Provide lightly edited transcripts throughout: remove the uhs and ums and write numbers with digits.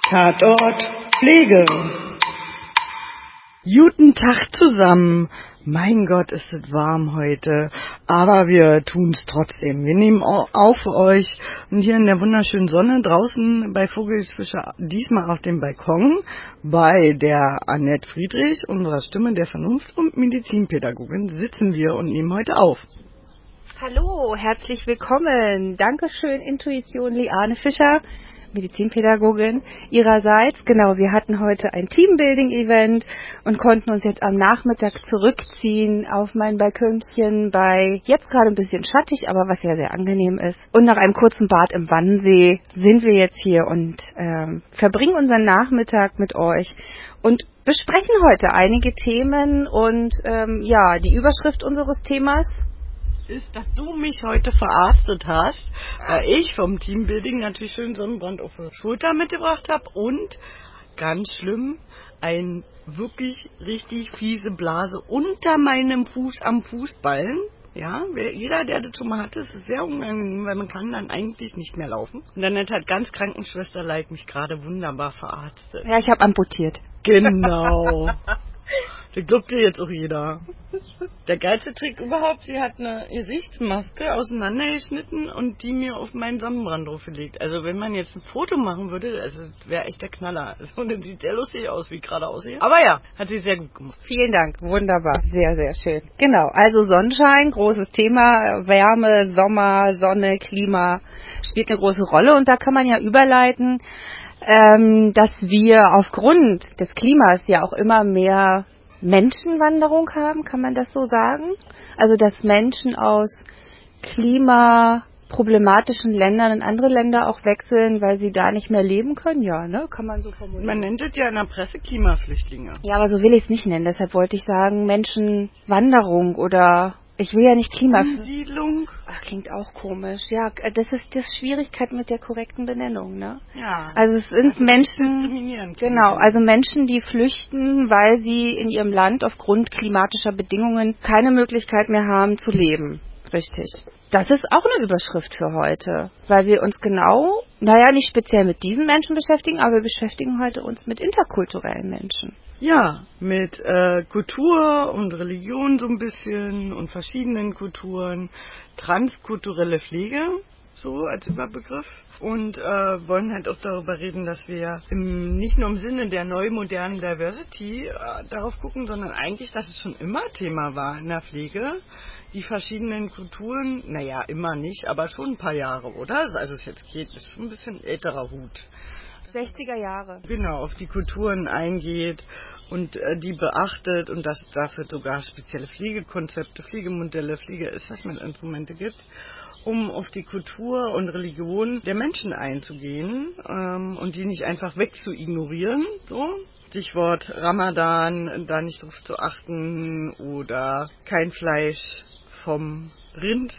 Tatort Pflege. Guten Tag zusammen. Mein Gott, ist es warm heute, aber wir tun's trotzdem. Wir nehmen auf für euch und hier in der wunderschönen Sonne draußen bei Vogelfischer, diesmal auf dem Balkon, bei der Annette Friedrich, unserer Stimme der Vernunft und Medizinpädagogin, sitzen wir und nehmen heute auf. Hallo, herzlich willkommen. Dankeschön, Intuition Liane Fischer, Medizinpädagogin ihrerseits. Genau, wir hatten heute ein Teambuilding-Event und konnten uns jetzt am Nachmittag zurückziehen auf mein Balkönchen bei jetzt gerade ein bisschen schattig, aber was ja sehr angenehm ist. Und nach einem kurzen Bad im Wannsee sind wir jetzt hier und verbringen unseren Nachmittag mit euch und besprechen heute einige Themen und die Überschrift unseres Themas ist, dass du mich heute verarztet hast, weil ich vom Teambuilding natürlich schön Sonnenbrand auf der Schulter mitgebracht habe und, ganz schlimm, ein wirklich richtig fiese Blase unter meinem Fuß am Fußballen. Ja, jeder, der das schon mal hatte, ist sehr unangenehm, weil man kann dann eigentlich nicht mehr laufen. Und dann hat ganz Krankenschwester-like mich gerade wunderbar verarztet. Ja, ich habe amputiert. Genau. Das glaubt dir jetzt auch jeder. Der geilste Trick überhaupt, sie hat eine Gesichtsmaske auseinandergeschnitten und die mir auf meinen Sonnenbrand draufgelegt. Also wenn man jetzt ein Foto machen würde, also wäre echt der Knaller. Also, das sieht sehr lustig aus, wie ich gerade aussehe. Aber ja, hat sie sehr gut gemacht. Vielen Dank, wunderbar, sehr, sehr schön. Genau, also Sonnenschein, großes Thema, Wärme, Sommer, Sonne, Klima spielt eine große Rolle und da kann man ja überleiten, dass wir aufgrund des Klimas ja auch immer mehr Menschenwanderung haben, kann man das so sagen? Also dass Menschen aus klimaproblematischen Ländern in andere Länder auch wechseln, weil sie da nicht mehr leben können? Ja, ne? Kann man so formulieren. Man nennt es ja in der Presse Klimaflüchtlinge. Ja, aber so will ich es nicht nennen. Deshalb wollte ich sagen Menschenwanderung oder ich will ja nicht Umsiedlung. Ach, klingt auch komisch. Ja, das ist die Schwierigkeit mit der korrekten Benennung, ne? Ja. Also es sind Menschen, genau, also Menschen, die flüchten, weil sie in ihrem Land aufgrund klimatischer Bedingungen keine Möglichkeit mehr haben zu leben. Richtig. Das ist auch eine Überschrift für heute, weil wir uns nicht speziell mit diesen Menschen beschäftigen, aber wir beschäftigen heute uns mit interkulturellen Menschen. Ja, mit Kultur und Religion so ein bisschen und verschiedenen Kulturen, transkulturelle Pflege, so als Überbegriff. Und wollen halt auch darüber reden, dass wir nicht nur im Sinne der neumodernen Diversity darauf gucken, sondern eigentlich, dass es schon immer Thema war in der Pflege. Die verschiedenen Kulturen, naja, immer nicht, aber schon ein paar Jahre, oder? Also es jetzt geht, ist schon ein bisschen älterer Hut. 60er Jahre. Genau, auf die Kulturen eingeht und die beachtet und dass es dafür sogar spezielle Pflegekonzepte, Pflegemodelle, Pflegeassessment-Instrumente gibt, um auf die Kultur und Religion der Menschen einzugehen und die nicht einfach weg zu ignorieren, so. Stichwort Ramadan, da nicht drauf zu achten oder kein Fleisch vom Rind,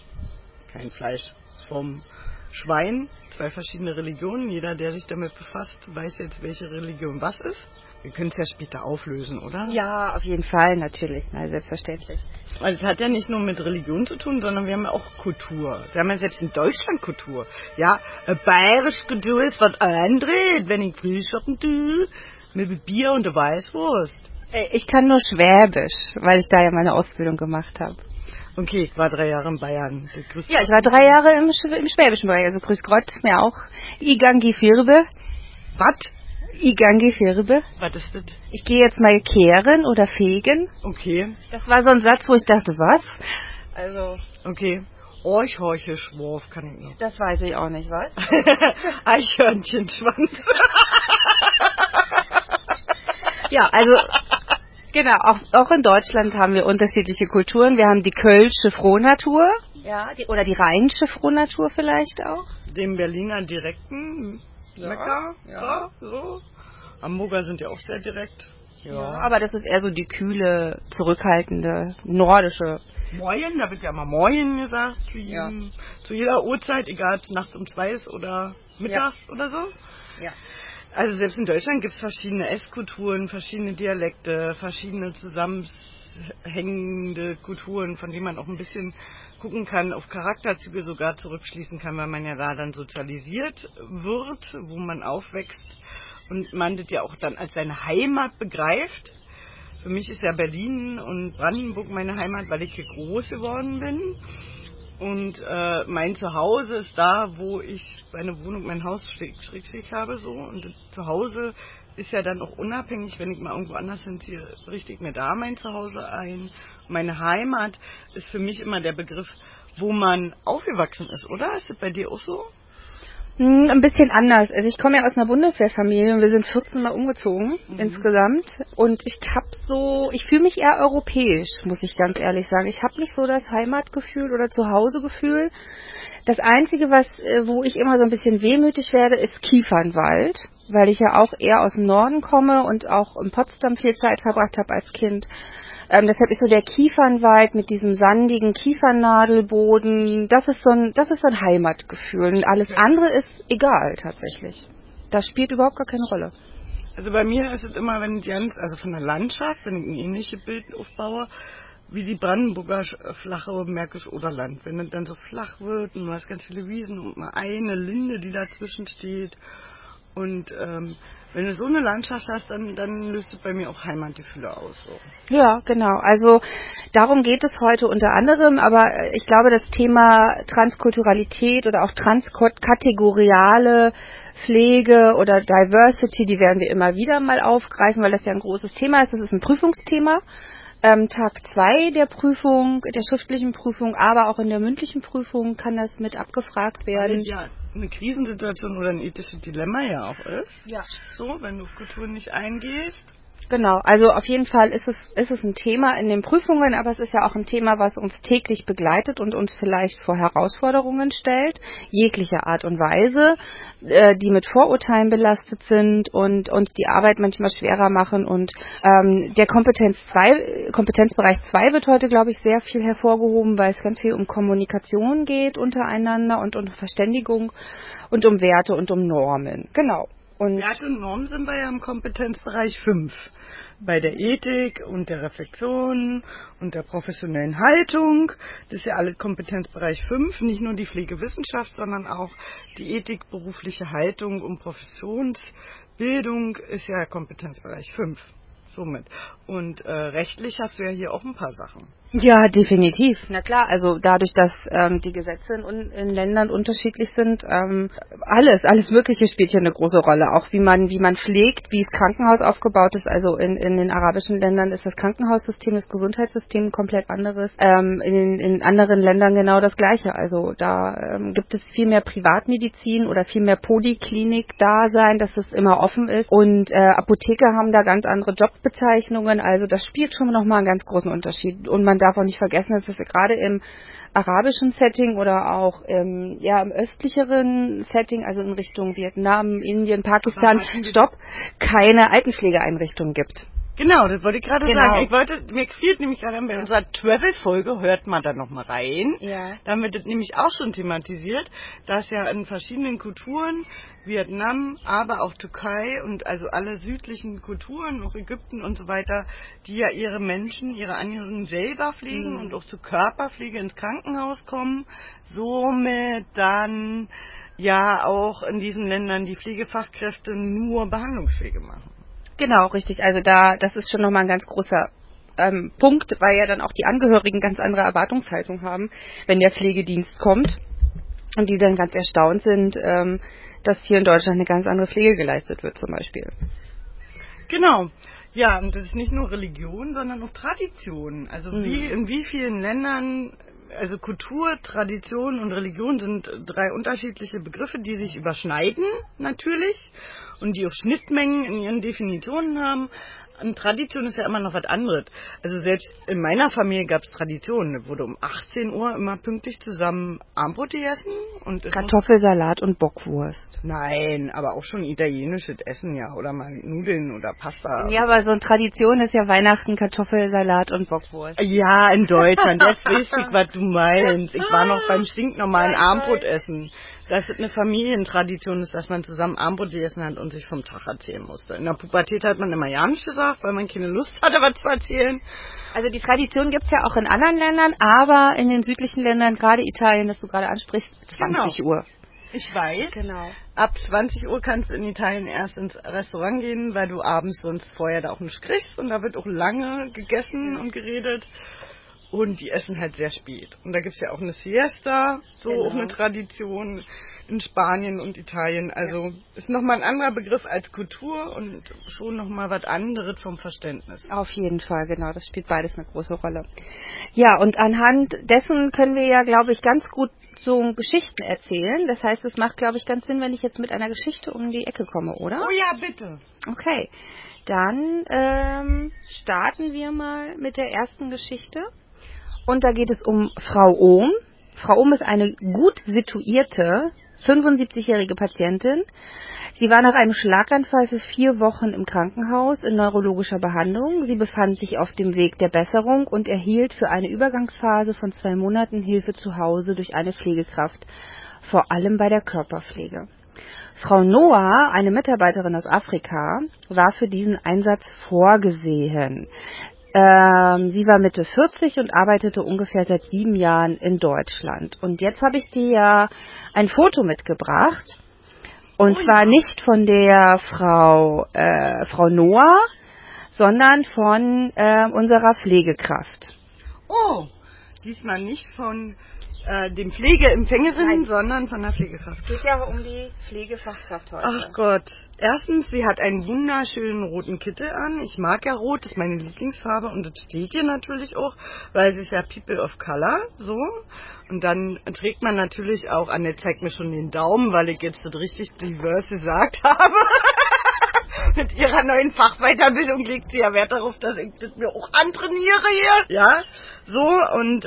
kein Fleisch vom Schwein, 2 verschiedene Religionen. Jeder, der sich damit befasst, weiß jetzt, welche Religion was ist. Wir können es ja später auflösen, oder? Ja, auf jeden Fall, natürlich. Na, selbstverständlich. Weil es hat ja nicht nur mit Religion zu tun, sondern wir haben ja auch Kultur. Wir haben ja selbst in Deutschland Kultur. Ja, bayerische Kultur ist was anderes, wenn ich frühschoppen tue, mit Bier und der Weißwurst. Ich kann nur Schwäbisch, weil ich da ja meine Ausbildung gemacht habe. Okay, ich war 3 Jahre in Bayern. Ja, ich war 3 Jahre im Schwäbischen Bereich, also grüß Gott ist mir auch. Igangi Firbe. Was? Igangi Firbe. Was ist das? Ich gehe jetzt mal kehren oder fegen. Okay. Das war so ein Satz, wo ich dachte, was? Also. Okay. Orchhorche Schworf kann ich nicht. Das weiß ich auch nicht, was? Eichhörnchenschwanz. Ja, also. Genau, auch in Deutschland haben wir unterschiedliche Kulturen. Wir haben die kölsche Frohnatur, ja, oder die rheinische Frohnatur vielleicht auch. Dem Berliner direkten Mecker, ja, so. Hamburger sind ja auch sehr direkt. Ja, aber das ist eher so die kühle, zurückhaltende, nordische. Moin, da wird ja immer Moin gesagt, zu jeder Uhrzeit, egal ob es nachts um 2 ist oder mittags oder so. Ja. Also selbst in Deutschland gibt es verschiedene Esskulturen, verschiedene Dialekte, verschiedene zusammenhängende Kulturen, von denen man auch ein bisschen gucken kann, auf Charakterzüge sogar zurückschließen kann, weil man ja da dann sozialisiert wird, wo man aufwächst und man das ja auch dann als seine Heimat begreift. Für mich ist ja Berlin und Brandenburg meine Heimat, weil ich hier groß geworden bin. Und mein Zuhause ist da, wo ich meine Wohnung, mein Haus schräg habe. So. Und das Zuhause ist ja dann auch unabhängig, wenn ich mal irgendwo anders hinziehe, richte ich mir da mein Zuhause ein. Meine Heimat ist für mich immer der Begriff, wo man aufgewachsen ist, oder? Ist das bei dir auch so? Ein bisschen anders. Also ich komme ja aus einer Bundeswehrfamilie und wir sind 14 Mal umgezogen insgesamt. Und ich fühle mich eher europäisch, muss ich ganz ehrlich sagen. Ich habe nicht so das Heimatgefühl oder Zuhausegefühl. Das Einzige, wo ich immer so ein bisschen wehmütig werde, ist Kiefernwald, weil ich ja auch eher aus dem Norden komme und auch in Potsdam viel Zeit verbracht habe als Kind. Deshalb ist so der Kiefernwald mit diesem sandigen Kiefernadelboden, das ist so ein Heimatgefühl. Und alles andere ist egal tatsächlich. Das spielt überhaupt gar keine Rolle. Also bei mir ist es immer, wenn also von der Landschaft, wenn ich ein ähnliches Bild aufbaue, wie die Brandenburger flache Märkisch-Oderland. Wenn es dann so flach wird und du hast ganz viele Wiesen und mal eine Linde, die dazwischen steht. Und wenn du so eine Landschaft hast, dann löst es bei mir auch Heimatgefühle aus. So. Ja, genau. Also darum geht es heute unter anderem, aber ich glaube, das Thema Transkulturalität oder auch transkategoriale Pflege oder Diversity, die werden wir immer wieder mal aufgreifen, weil das ja ein großes Thema ist. Das ist ein Prüfungsthema. Tag 2 der Prüfung, der schriftlichen Prüfung, aber auch in der mündlichen Prüfung kann das mit abgefragt werden. Weil es ja eine Krisensituation oder ein ethisches Dilemma ja auch ist. Ja. So, wenn du auf Kulturen nicht eingehst. Genau, also auf jeden Fall ist es ein Thema in den Prüfungen, aber es ist ja auch ein Thema, was uns täglich begleitet und uns vielleicht vor Herausforderungen stellt, jeglicher Art und Weise, die mit Vorurteilen belastet sind und uns die Arbeit manchmal schwerer machen. Und der Kompetenzbereich 2 wird heute, glaube ich, sehr viel hervorgehoben, weil es ganz viel um Kommunikation geht untereinander und um Verständigung und um Werte und um Normen. Genau. Und Werte und Normen sind wir ja im Kompetenzbereich 5. Bei der Ethik und der Reflexion und der professionellen Haltung. Das ist ja alles Kompetenzbereich 5. Nicht nur die Pflegewissenschaft, sondern auch die Ethik, berufliche Haltung und Professionsbildung ist ja Kompetenzbereich 5. Somit. Und rechtlich hast du ja hier auch ein paar Sachen. Ja, definitiv. Na klar, also dadurch, dass die Gesetze in Ländern unterschiedlich sind, alles Mögliche spielt hier eine große Rolle. Auch wie man pflegt, wie das Krankenhaus aufgebaut ist. Also in den arabischen Ländern ist das Krankenhaussystem, das Gesundheitssystem ein komplett anderes. In anderen Ländern genau das Gleiche. Also da gibt es viel mehr Privatmedizin oder viel mehr Poliklinik-Dasein, dass es immer offen ist. Und Apotheker haben da ganz andere Jobbezeichnungen. Also das spielt schon nochmal einen ganz großen Unterschied. Und man darf auch nicht vergessen, dass es gerade im arabischen Setting oder auch im östlicheren Setting, also in Richtung Vietnam, Indien, Pakistan, keine Altenpflegeeinrichtungen gibt. Genau, das wollte ich gerade sagen. Mir fehlt nämlich gerade bei unserer Travel-Folge, hört mal da nochmal rein. Ja. Da haben wir das nämlich auch schon thematisiert, dass ja in verschiedenen Kulturen, Vietnam, aber auch Türkei und also alle südlichen Kulturen, auch Ägypten und so weiter, die ja ihre Menschen, ihre Angehörigen selber pflegen und auch zur Körperpflege ins Krankenhaus kommen, somit dann ja auch in diesen Ländern die Pflegefachkräfte nur Behandlungspflege machen. Genau, richtig. Also das ist schon nochmal ein ganz großer Punkt, weil ja dann auch die Angehörigen ganz andere Erwartungshaltung haben, wenn der Pflegedienst kommt und die dann ganz erstaunt sind, dass hier in Deutschland eine ganz andere Pflege geleistet wird zum Beispiel. Genau. Ja, und das ist nicht nur Religion, sondern auch Tradition. Also in wie vielen Ländern, also Kultur, Tradition und Religion sind 3 unterschiedliche Begriffe, die sich überschneiden natürlich und die auch Schnittmengen in ihren Definitionen haben. Und Tradition ist ja immer noch was anderes. Also selbst in meiner Familie gab es Traditionen. Da wurde um 18 Uhr immer pünktlich zusammen Abendbrot gegessen. Und Kartoffelsalat und Bockwurst. Nein, aber auch schon italienisches Essen, ja. Oder mal Nudeln oder Pasta. Ja, aber so eine Tradition ist ja Weihnachten, Kartoffelsalat und Bockwurst. Ja, in Deutschland. Jetzt weiß ich, was du meinst. Ich war noch beim stinknormalen Abendbrotessen. dass es eine Familientradition ist, dass man zusammen Abendbrot gegessen hat und sich vom Tag erzählen musste. In der Pubertät hat man immer ja nicht gesagt, weil man keine Lust hatte, was zu erzählen. Also die Tradition gibt's ja auch in anderen Ländern, aber in den südlichen Ländern, gerade Italien, das du gerade ansprichst, 20 Uhr. Ich weiß. Genau. Ab 20 Uhr kannst du in Italien erst ins Restaurant gehen, weil du abends sonst vorher da auch nicht kriegst. Und da wird auch lange gegessen und geredet. Und die essen halt sehr spät. Und da gibt's ja auch eine Siesta, so auch eine Tradition in Spanien und Italien. Also ist nochmal ein anderer Begriff als Kultur und schon nochmal was anderes vom Verständnis. Auf jeden Fall, genau. Das spielt beides eine große Rolle. Ja, und anhand dessen können wir ja, glaube ich, ganz gut so Geschichten erzählen. Das heißt, es macht, glaube ich, ganz Sinn, wenn ich jetzt mit einer Geschichte um die Ecke komme, oder? Oh ja, bitte. Okay, dann starten wir mal mit der ersten Geschichte. Und da geht es um Frau Ohm. Frau Ohm ist eine gut situierte, 75-jährige Patientin. Sie war nach einem Schlaganfall für 4 Wochen im Krankenhaus in neurologischer Behandlung. Sie befand sich auf dem Weg der Besserung und erhielt für eine Übergangsphase von 2 Monaten Hilfe zu Hause durch eine Pflegekraft, vor allem bei der Körperpflege. Frau Noah, eine Mitarbeiterin aus Afrika, war für diesen Einsatz vorgesehen. Sie war Mitte 40 und arbeitete ungefähr seit 7 Jahren in Deutschland. Und jetzt habe ich dir ja ein Foto mitgebracht. Und zwar nicht von der Frau Noah, sondern von unserer Pflegekraft. Oh, diesmal nicht von dem Pflegeempfängerin, sondern von der Pflegekraft. Es geht ja um die Pflegefachkraft heute. Ach Gott. Erstens, sie hat einen wunderschönen roten Kittel an. Ich mag ja rot, das ist meine Lieblingsfarbe und das steht ihr natürlich auch, weil sie ist ja People of Color, so. Und dann trägt man natürlich auch, Annette zeigt mir schon den Daumen, weil ich jetzt das richtig diverse gesagt habe. Mit ihrer neuen Fachweiterbildung legt sie ja Wert darauf, dass ich das mir auch antrainiere hier. Ja, so und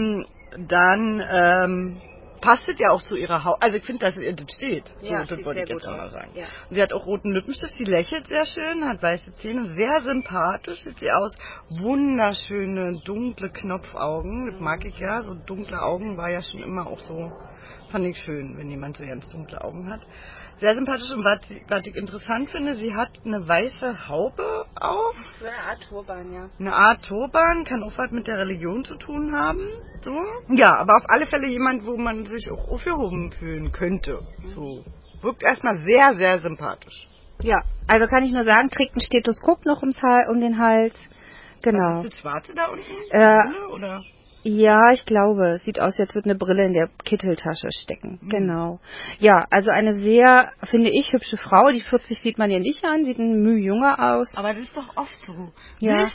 dann passt es ja auch zu ihrer Haut. Also ich finde, dass es ihr das steht. So, ja, das wollte ich jetzt mal sagen. Ja. Sie hat auch roten Lippenstift, sie lächelt sehr schön, hat weiße Zähne, sehr sympathisch sieht sie aus. Wunderschöne, dunkle Knopfaugen. Das mag ich ja. So dunkle Augen war ja schon immer auch so, fand ich schön, wenn jemand so ganz dunkle Augen hat. Sehr sympathisch und was ich interessant finde, sie hat eine weiße Haube auf. So eine Art Turban, ja. Eine Art Turban, kann auch was mit der Religion zu tun haben. So. Ja, aber auf alle Fälle jemand, wo man sich auch aufgehoben fühlen könnte. So. Wirkt erstmal sehr, sehr sympathisch. Ja, also kann ich nur sagen, trägt ein Stethoskop noch um den Hals. Genau. Was ist das Schwarze da unten? Brille, oder? Ja, ich glaube, es sieht aus, als würde eine Brille in der Kitteltasche stecken. Genau. Ja, also eine sehr, finde ich, hübsche Frau. Die 40 sieht man ja nicht an, sieht ein Mühe jünger aus. Aber das ist doch oft so. Ja.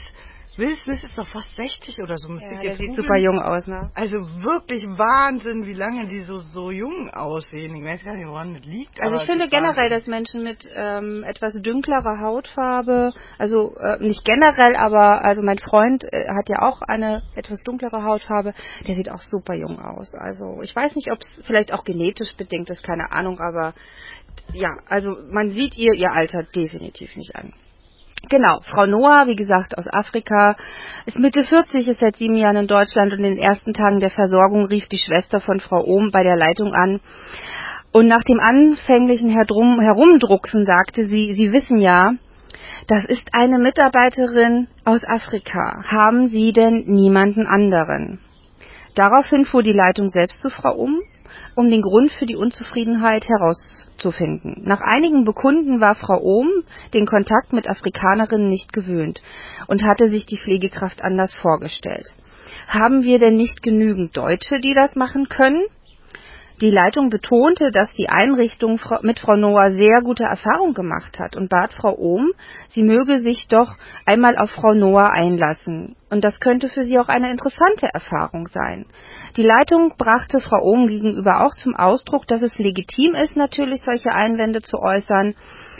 Will Smith ist doch fast 60 oder so. Ja, der sieht super jung aus, ne? Also wirklich Wahnsinn, wie lange die so jung aussehen. Ich weiß gar nicht, woran das liegt. Also ich finde generell, dass Menschen mit etwas dünklerer Hautfarbe, also nicht generell, aber also mein Freund hat ja auch eine etwas dunklere Hautfarbe, der sieht auch super jung aus. Also ich weiß nicht, ob es vielleicht auch genetisch bedingt ist, keine Ahnung, aber ja, also man sieht ihr Alter definitiv nicht an. Genau, Frau Noah, wie gesagt, aus Afrika, ist Mitte 40, ist seit 7 Jahren in Deutschland und in den ersten Tagen der Versorgung rief die Schwester von Frau Ohm bei der Leitung an. Und nach dem anfänglichen Herumdrucksen sagte sie, Sie wissen ja, das ist eine Mitarbeiterin aus Afrika. Haben Sie denn niemanden anderen? Daraufhin fuhr die Leitung selbst zu Frau Ohm, um den Grund für die Unzufriedenheit herauszufinden. Nach einigen Bekunden war Frau Ohm den Kontakt mit Afrikanerinnen nicht gewöhnt und hatte sich die Pflegekraft anders vorgestellt. Haben wir denn nicht genügend Deutsche, die das machen können? Die Leitung betonte, dass die Einrichtung mit Frau Noah sehr gute Erfahrung gemacht hat und bat Frau Ohm, sie möge sich doch einmal auf Frau Noah einlassen. Und das könnte für sie auch eine interessante Erfahrung sein. Die Leitung brachte Frau Ohm gegenüber auch zum Ausdruck, dass es legitim ist, natürlich solche Einwände zu äußern,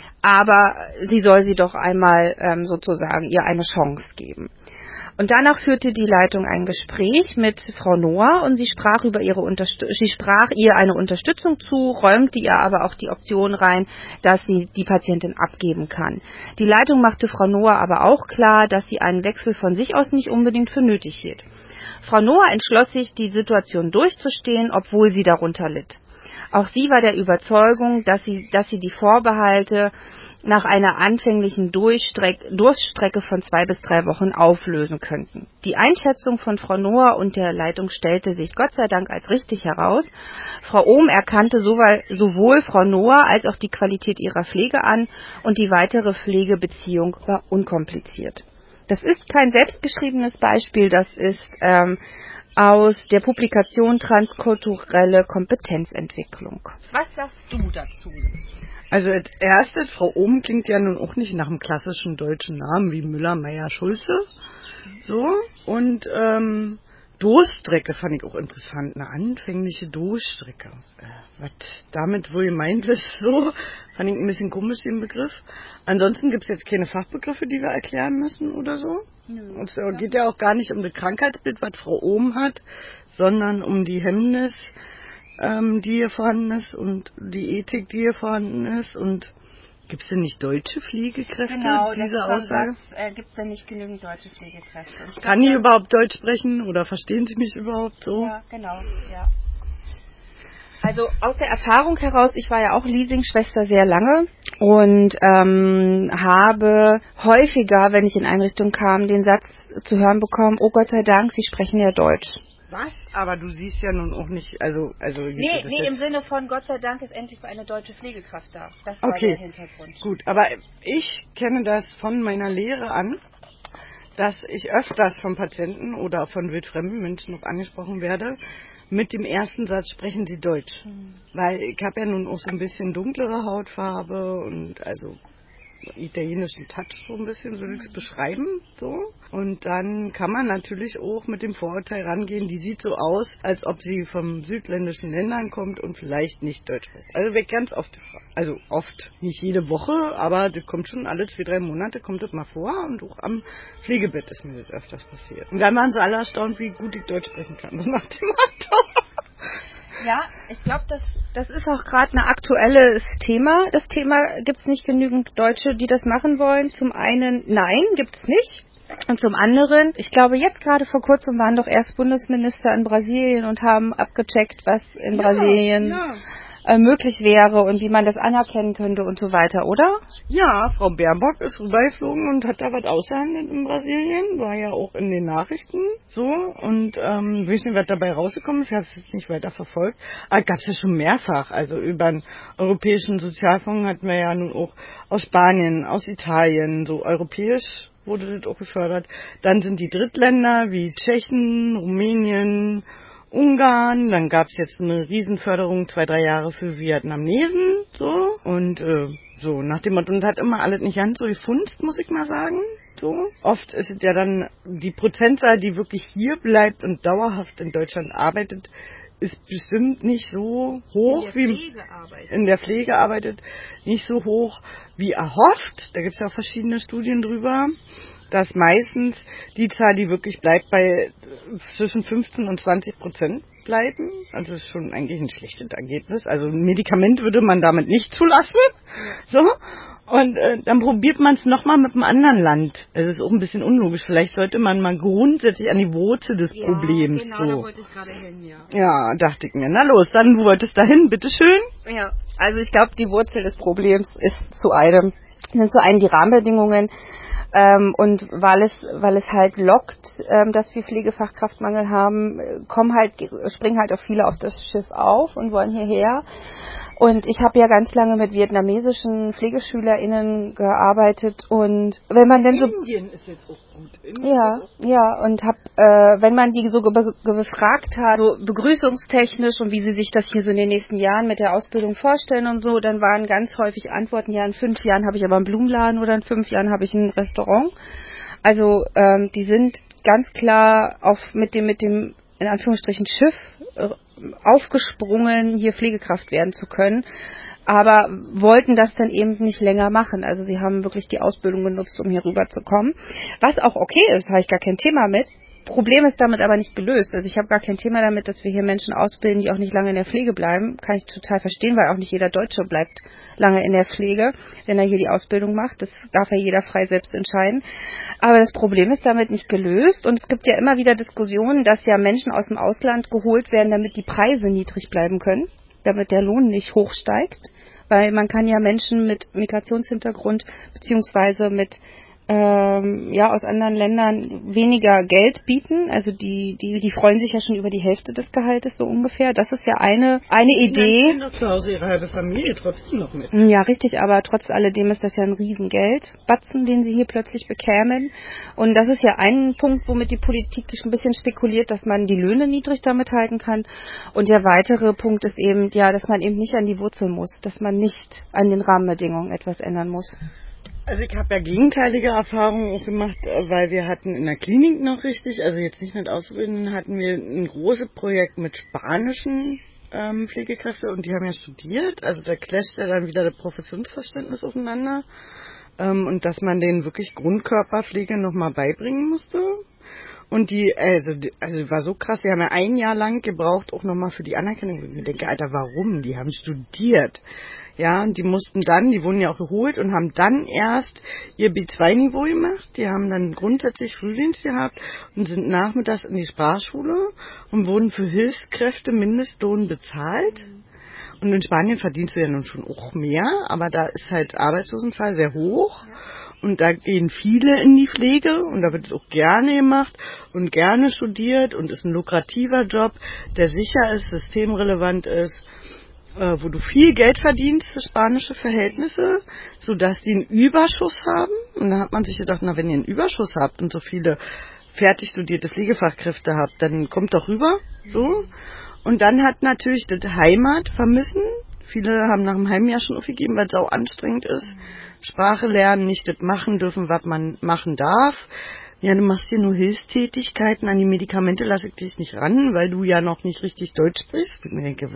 aber sie soll sie doch einmal sozusagen ihr eine Chance geben. Und danach führte die Leitung ein Gespräch mit Frau Noah und sie sprach ihr eine Unterstützung zu, räumte ihr aber auch die Option rein, dass sie die Patientin abgeben kann. Die Leitung machte Frau Noah aber auch klar, dass sie einen Wechsel von sich aus nicht unbedingt für nötig hielt. Frau Noah entschloss sich, die Situation durchzustehen, obwohl sie darunter litt. Auch sie war der Überzeugung, dass sie die Vorbehalte nach einer anfänglichen Durststrecke von 2 bis 3 Wochen auflösen könnten. Die Einschätzung von Frau Noah und der Leitung stellte sich Gott sei Dank als richtig heraus. Frau Ohm erkannte sowohl Frau Noah als auch die Qualität ihrer Pflege an und die weitere Pflegebeziehung war unkompliziert. Das ist kein selbstgeschriebenes Beispiel, das ist aus der Publikation Transkulturelle Kompetenzentwicklung. Was sagst du dazu? Also als erstes, Frau Ohm klingt ja nun auch nicht nach einem klassischen deutschen Namen wie Müller, Meyer, Schulze. So. Und Durststrecke fand ich auch interessant. Eine anfängliche Durststrecke. Was damit wohl gemeint ist, so, fand ich ein bisschen komisch, den Begriff. Ansonsten gibt es jetzt keine Fachbegriffe, die wir erklären müssen oder so. Und es geht ja auch gar nicht um das Krankheitsbild, was Frau Ohm hat, sondern um die Hemmnis, die hier vorhanden ist und die Ethik, die hier vorhanden ist. Und gibt es denn nicht deutsche Pflegekräfte? Genau, diese Aussage? Gibt es denn nicht genügend deutsche Pflegekräfte? Kann die überhaupt Deutsch sprechen oder verstehen sie mich überhaupt so? Ja, genau, ja. Also aus der Erfahrung heraus, ich war ja auch Leasingschwester sehr lange und habe häufiger, wenn ich in Einrichtungen kam, den Satz zu hören bekommen, oh Gott sei Dank, Sie sprechen ja Deutsch. Was? Aber du siehst ja nun auch nicht, also Nee, im Sinne von Gott sei Dank ist endlich eine deutsche Pflegekraft da. Das war der Hintergrund. Gut, aber ich kenne das von meiner Lehre an, dass ich öfters von Patienten oder von wildfremden Menschen noch angesprochen werde, mit dem ersten Satz sprechen sie Deutsch. Weil ich habe ja nun auch so ein bisschen dunklere Hautfarbe und also italienischen Touch so ein bisschen, würde ich es beschreiben, so. Und dann kann man natürlich auch mit dem Vorurteil rangehen, die sieht so aus, als ob sie vom südländischen Ländern kommt und vielleicht nicht Deutsch spricht. Also wird ganz oft, also oft, nicht jede Woche, aber das kommt schon alle 2-3 Monate, kommt das mal vor und auch am Pflegebett ist mir das öfters passiert. Und dann waren sie alle erstaunt, wie gut ich Deutsch sprechen kann, so nach dem Motto. Ja, ich glaube, das ist auch gerade ein aktuelles Thema. Das Thema, gibt es nicht genügend Deutsche, die das machen wollen? Zum einen, nein, gibt es nicht. Und zum anderen, ich glaube, jetzt gerade vor kurzem waren doch erst Bundesminister in Brasilien und haben abgecheckt, was in Brasilien möglich wäre und wie man das anerkennen könnte und so weiter, oder? Ja, Frau Baerbock ist rübergeflogen und hat da was ausgehandelt in Brasilien, war ja auch in den Nachrichten so und ich weiß nicht, was dabei rausgekommen ist, ich habe es jetzt nicht weiter verfolgt, aber gab es ja schon mehrfach, also über den Europäischen Sozialfonds hatten wir ja nun auch aus Spanien, aus Italien, so europäisch wurde das auch gefördert, dann sind die Drittländer wie Tschechien, Rumänien, Ungarn, dann gab es jetzt eine Riesenförderung 2-3 Jahre für Vietnamesen, so, und so, nach dem Motto, und hat immer alles nicht ganz so gefunzt, muss ich mal sagen, so. Oft ist es ja dann die Prozentzahl, die wirklich hier bleibt und dauerhaft in Deutschland arbeitet, ist bestimmt nicht so hoch wie in der Pflege arbeitet, nicht so hoch wie erhofft. Da gibt es ja auch verschiedene Studien drüber, dass meistens die Zahl, die wirklich bleibt, bei zwischen 15 und 20% bleiben. Also das ist schon eigentlich ein schlechtes Ergebnis. Also ein Medikament würde man damit nicht zulassen. So. Und dann probiert man es nochmal mit einem anderen Land. Das ist auch ein bisschen unlogisch. Vielleicht sollte man mal grundsätzlich an die Wurzel des Problems. Genau, so. da wollte ich gerade hin, ja. Ja, dachte ich mir. Na los, dann wo wolltest du dahin? Bitteschön. Ja, also ich glaube, die Wurzel des Problems sind zu einem die Rahmenbedingungen. Und weil es halt lockt, dass wir Pflegefachkraftmangel haben, springen halt auch viele auf das Schiff auf und wollen hierher. Und ich habe ja ganz lange mit vietnamesischen PflegeschülerInnen gearbeitet und wenn man denn so Indien ist jetzt auch gut. Und wenn man die so befragt hat, so begrüßungstechnisch und wie sie sich das hier so in den nächsten Jahren mit der Ausbildung vorstellen und so, dann waren ganz häufig Antworten, ja, in 5 Jahren habe ich aber einen Blumenladen oder in 5 Jahren habe ich ein Restaurant. Also die sind ganz klar mit dem in Anführungsstrichen Schiff aufgesprungen, hier Pflegekraft werden zu können, aber wollten das dann eben nicht länger machen. Also sie haben wirklich die Ausbildung genutzt, um hier rüber zu kommen. Was auch okay ist, habe ich gar kein Thema mit. Problem ist damit aber nicht gelöst. Also ich habe gar kein Thema damit, dass wir hier Menschen ausbilden, die auch nicht lange in der Pflege bleiben. Kann ich total verstehen, weil auch nicht jeder Deutsche bleibt lange in der Pflege, wenn er hier die Ausbildung macht. Das darf ja jeder frei selbst entscheiden. Aber das Problem ist damit nicht gelöst. Und es gibt ja immer wieder Diskussionen, dass ja Menschen aus dem Ausland geholt werden, damit die Preise niedrig bleiben können. damit der Lohn nicht hochsteigt. Weil man kann ja Menschen mit Migrationshintergrund beziehungsweise mit aus anderen Ländern weniger Geld bieten. Also die freuen sich ja schon über die Hälfte des Gehaltes so ungefähr. Das ist ja eine Idee. Die doch zu Hause ihre halbe Familie trotzdem noch mit. Ja, richtig, aber trotz alledem ist das ja ein Riesengeldbatzen, den sie hier plötzlich bekämen. Und das ist ja ein Punkt, womit die Politik ein bisschen spekuliert, dass man die Löhne niedrig damit halten kann. Und der weitere Punkt ist eben, dass man eben nicht an die Wurzel muss, dass man nicht an den Rahmenbedingungen etwas ändern muss. Also ich habe ja gegenteilige Erfahrungen auch gemacht, weil wir hatten in der Klinik noch also jetzt nicht mit Auszubildenden, hatten wir ein großes Projekt mit spanischen Pflegekräften und die haben ja studiert. Also da clasht ja dann wieder das Professionsverständnis aufeinander und dass man denen wirklich Grundkörperpflege nochmal beibringen musste. Und also war so krass, die haben ja 1 Jahr lang gebraucht, auch nochmal für die Anerkennung. Und ich denke, Alter, warum? Die haben studiert. Ja, und die wurden ja auch geholt und haben dann erst ihr B2-Niveau gemacht. Die haben dann grundsätzlich Frühdienst gehabt und sind nachmittags in die Sprachschule und wurden für Hilfskräfte Mindestlohn bezahlt. Und in Spanien verdienst du ja nun schon auch mehr, aber da ist halt Arbeitslosenzahl sehr hoch. Und da gehen viele in die Pflege und da wird es auch gerne gemacht und gerne studiert und ist ein lukrativer Job, der sicher ist, systemrelevant ist, wo du viel Geld verdienst für spanische Verhältnisse, sodass die einen Überschuss haben. Und da hat man sich gedacht, wenn ihr einen Überschuss habt und so viele fertig studierte Pflegefachkräfte habt, dann kommt doch rüber. So. Und dann hat natürlich das Heimat vermissen. Viele haben nach einem halben Jahr schon aufgegeben, weil es auch anstrengend ist. Sprache lernen, nicht das machen dürfen, was man machen darf. Ja, du machst hier nur Hilfstätigkeiten, an die Medikamente lasse ich dich nicht ran, weil du ja noch nicht richtig Deutsch sprichst. Ich mir denke,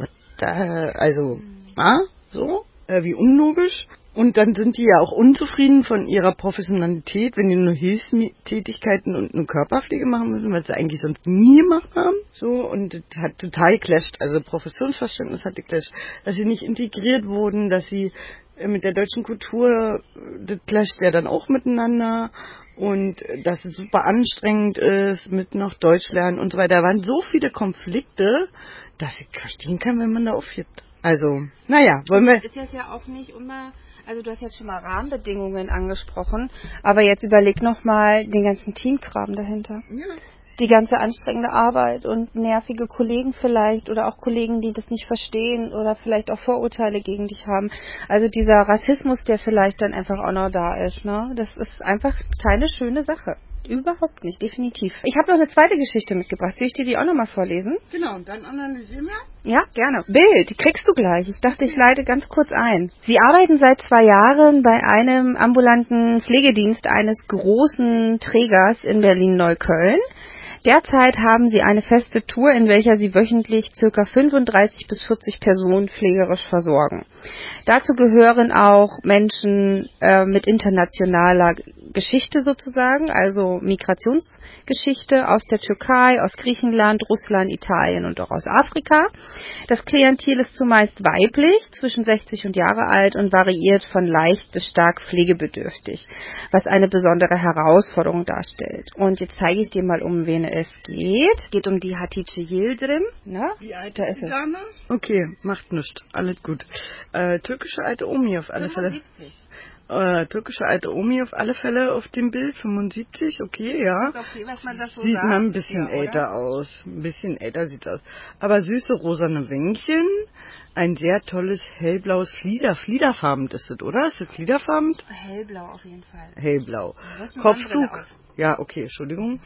wie unlogisch. Und dann sind die ja auch unzufrieden von ihrer Professionalität, wenn die nur Hilfstätigkeiten und eine Körperpflege machen müssen, weil sie eigentlich sonst nie gemacht haben. So, und das hat total geclasht. Also Professionsverständnis hat geclasht. Dass sie nicht integriert wurden, dass sie mit der deutschen Kultur, das clasht ja dann auch miteinander. Und dass es super anstrengend ist, mit noch Deutsch lernen und so weiter. Da waren so viele Konflikte, dass ich verstehen kann, wenn man da aufgibt. Also, wollen wir... Ist jetzt ja auch nicht immer... Also du hast jetzt schon mal Rahmenbedingungen angesprochen, aber jetzt überleg nochmal den ganzen Teamkram dahinter. Ja. Die ganze anstrengende Arbeit und nervige Kollegen vielleicht oder auch Kollegen, die das nicht verstehen oder vielleicht auch Vorurteile gegen dich haben. Also dieser Rassismus, der vielleicht dann einfach auch noch da ist, ne? Das ist einfach keine schöne Sache. Überhaupt nicht, definitiv. Ich habe noch eine zweite Geschichte mitgebracht. Soll ich dir die auch nochmal vorlesen? Genau, und dann analysieren wir. Ja, gerne. Bild, die kriegst du gleich. Ich dachte, ich leite ganz kurz ein. Sie arbeiten seit 2 Jahren bei einem ambulanten Pflegedienst eines großen Trägers in Berlin-Neukölln. Derzeit haben sie eine feste Tour, in welcher sie wöchentlich ca. 35 bis 40 Personen pflegerisch versorgen. Dazu gehören auch Menschen mit internationaler Geschichte sozusagen, also Migrationsgeschichte aus der Türkei, aus Griechenland, Russland, Italien und auch aus Afrika. Das Klientel ist zumeist weiblich, zwischen 60 und Jahre alt und variiert von leicht bis stark pflegebedürftig, was eine besondere Herausforderung darstellt. Und jetzt zeige ich dir mal, um wen es geht. Es geht um die Hatice Yildirim. Ne? Wie alt ist die Dame? Okay, macht nichts. Alles gut. Türkische alte Omi auf alle 75. Fälle. Türkische alte Omi auf alle Fälle auf dem Bild. 75, okay, ja. Okay, was man da so sieht sagt, man ein bisschen ja, älter aus. Ein bisschen älter sieht es aus. Aber süße rosane Wänkchen. Ein sehr tolles hellblaues Fliederfarben ist das, oder? Ist das fliederfarben? Hellblau auf jeden Fall. Hellblau. Kopftuch. Ja, okay, Entschuldigung.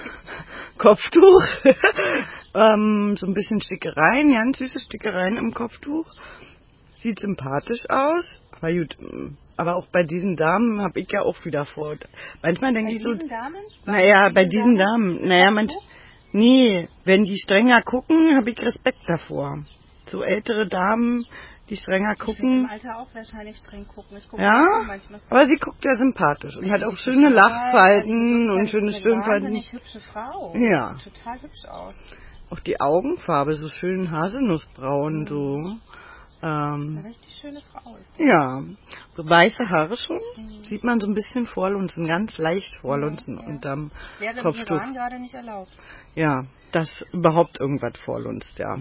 Kopftuch. So ein bisschen Stickereien, ganz süße Stickereien im Kopftuch. Sieht sympathisch aus. Aber gut, aber auch bei diesen Damen habe ich ja auch wieder vor. Manchmal denke ich so... Bei diesen Damen. Nee, wenn die strenger gucken, habe ich Respekt davor. So ältere Damen, die strenger gucken. Ich im Alter auch wahrscheinlich streng gucken. Ich gucke ja, aber sie guckt ja sympathisch und hat auch schöne Lachfalten und schöne Stirnfalten. Eine hübsche Frau. Ja. Sieht total hübsch aus. Auch die Augenfarbe, so schön Haselnussbraun, so. Eine richtig schöne Frau ist die. Ja, so weiße Haare schon. Sieht man so ein bisschen Vorlunzen, ganz leicht Vorlunzen unterm Kopftuch. Wäre im Iran gerade nicht erlaubt. Ja, dass überhaupt irgendwas vorlunzt, ja.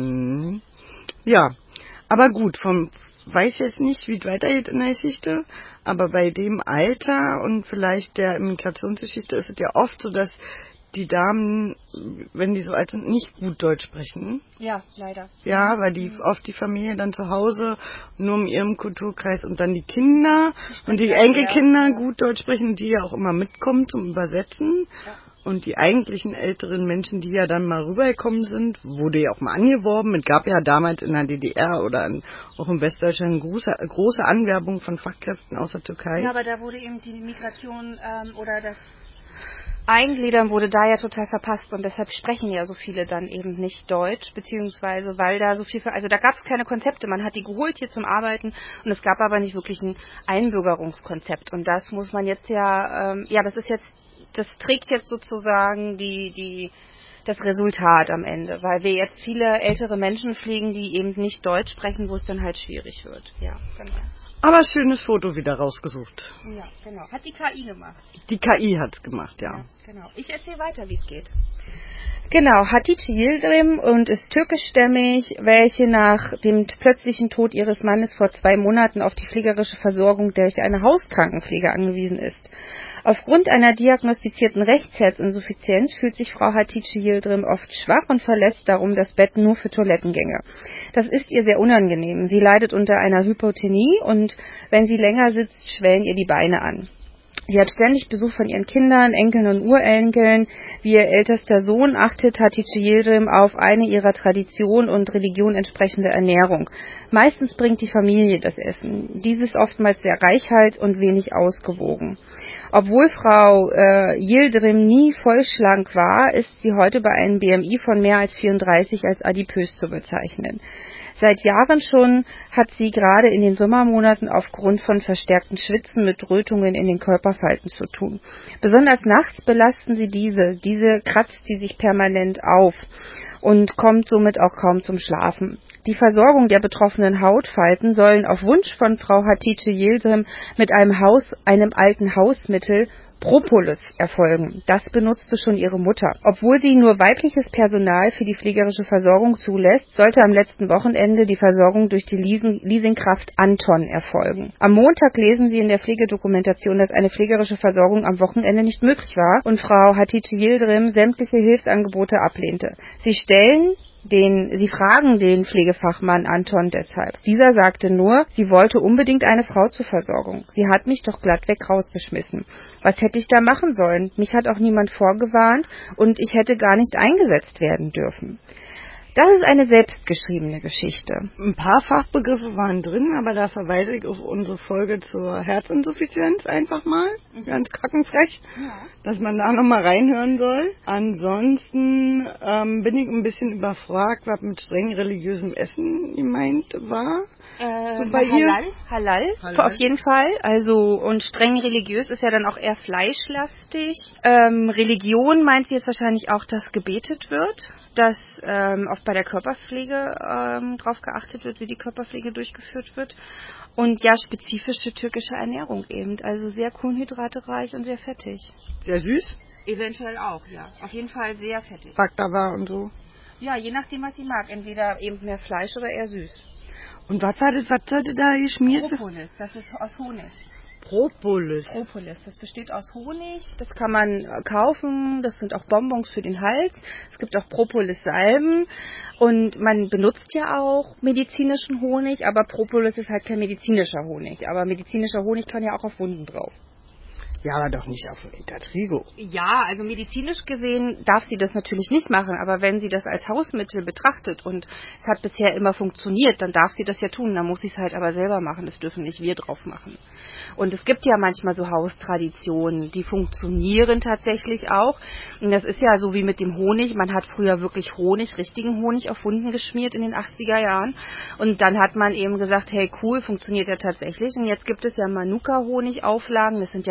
Ja, aber gut, weiß jetzt nicht, wie es weitergeht in der Geschichte, aber bei dem Alter und vielleicht der Immigrationsgeschichte ist es ja oft so, dass die Damen, wenn die so alt sind, nicht gut Deutsch sprechen. Ja, leider. Ja, weil die oft die Familie dann zu Hause nur in ihrem Kulturkreis und dann die Kinder und die Enkelkinder gut Deutsch sprechen, die ja auch immer mitkommen zum Übersetzen. Ja. Und die eigentlichen älteren Menschen, die ja dann mal rübergekommen sind, wurde ja auch mal angeworben. Es gab ja damals in der DDR oder auch in Westdeutschland große Anwerbung von Fachkräften aus der Türkei. Ja, aber da wurde eben die Migration oder das Eingliedern wurde da ja total verpasst und deshalb sprechen ja so viele dann eben nicht Deutsch, beziehungsweise weil da so viel, also da gab es keine Konzepte, man hat die geholt hier zum Arbeiten und es gab aber nicht wirklich ein Einbürgerungskonzept und das muss man jetzt das trägt jetzt sozusagen das Resultat am Ende, weil wir jetzt viele ältere Menschen pflegen, die eben nicht Deutsch sprechen, wo es dann halt schwierig wird. Ja, genau. Aber schönes Foto wieder rausgesucht. Ja, genau. Hat die KI gemacht. Die KI hat's gemacht, ja. Ja, genau. Ich erzähle weiter, wie es geht. Genau, Hatice Yildirim und ist türkischstämmig, welche nach dem plötzlichen Tod ihres Mannes vor 2 Monaten auf die pflegerische Versorgung durch eine Hauskrankenpflege angewiesen ist. Aufgrund einer diagnostizierten Rechtsherzinsuffizienz fühlt sich Frau Hatice Yildirim oft schwach und verlässt darum das Bett nur für Toilettengänge. Das ist ihr sehr unangenehm. Sie leidet unter einer Hypotonie und wenn sie länger sitzt, schwellen ihr die Beine an. Sie hat ständig Besuch von ihren Kindern, Enkeln und Urenkeln. Wie ihr ältester Sohn achtet Hatice Yildirim auf eine ihrer Tradition und Religion entsprechende Ernährung. Meistens bringt die Familie das Essen. Dieses oftmals sehr reichhaltig und wenig ausgewogen. Obwohl Frau Yildirim nie vollschlank war, ist sie heute bei einem BMI von mehr als 34 als adipös zu bezeichnen. Seit Jahren schon hat sie gerade in den Sommermonaten aufgrund von verstärkten Schwitzen mit Rötungen in den Körperfalten zu tun. Besonders nachts belasten sie diese kratzt sie sich permanent auf und kommt somit auch kaum zum Schlafen. Die Versorgung der betroffenen Hautfalten sollen auf Wunsch von Frau Hatice Yildirim mit einem alten Hausmittel Propolis erfolgen. Das benutzte schon ihre Mutter. Obwohl sie nur weibliches Personal für die pflegerische Versorgung zulässt, sollte am letzten Wochenende die Versorgung durch die Leasingkraft Anton erfolgen. Am Montag lesen sie in der Pflegedokumentation, dass eine pflegerische Versorgung am Wochenende nicht möglich war und Frau Hatice Yildirim sämtliche Hilfsangebote ablehnte. Sie fragen den Pflegefachmann Anton deshalb. Dieser sagte nur, sie wollte unbedingt eine Frau zur Versorgung. Sie hat mich doch glattweg rausgeschmissen. Was hätte ich da machen sollen? Mich hat auch niemand vorgewarnt und ich hätte gar nicht eingesetzt werden dürfen. Das ist eine selbstgeschriebene Geschichte. Ein paar Fachbegriffe waren drin, aber da verweise ich auf unsere Folge zur Herzinsuffizienz einfach mal. Ganz kackenfrech, dass man da nochmal reinhören soll. Ansonsten bin ich ein bisschen überfragt, was mit streng religiösem Essen gemeint war. So bei Halal, auf jeden Fall. Also, und streng religiös ist ja dann auch eher fleischlastig. Religion meint sie jetzt wahrscheinlich auch, dass gebetet wird, dass auch bei der Körperpflege drauf geachtet wird, wie die Körperpflege durchgeführt wird. Und ja, spezifische türkische Ernährung eben. Also sehr kohlenhydratereich und sehr fettig. Sehr süß? Eventuell auch, ja. Auf jeden Fall sehr fettig. Baklava und so? Ja, je nachdem, was sie mag. Entweder eben mehr Fleisch oder eher süß. Und was sollte da geschmiert werden? Propolis, das ist aus Honig. Propolis, das besteht aus Honig. Das kann man kaufen. Das sind auch Bonbons für den Hals. Es gibt auch Propolis-Salben. Und man benutzt ja auch medizinischen Honig, aber Propolis ist halt kein medizinischer Honig. Aber medizinischer Honig kann ja auch auf Wunden drauf. Ja, aber doch nicht auf Intertrigo. Ja, also medizinisch gesehen darf sie das natürlich nicht machen, aber wenn sie das als Hausmittel betrachtet und es hat bisher immer funktioniert, dann darf sie das ja tun. Dann muss sie es halt aber selber machen, das dürfen nicht wir drauf machen. Und es gibt ja manchmal so Haustraditionen, die funktionieren tatsächlich auch. Und das ist ja so wie mit dem Honig. Man hat früher wirklich richtigen Honig auf Wunden geschmiert in den 80er Jahren. Und dann hat man eben gesagt, hey cool, funktioniert ja tatsächlich. Und jetzt gibt es ja Manuka-Honigauflagen, das sind ja Gase,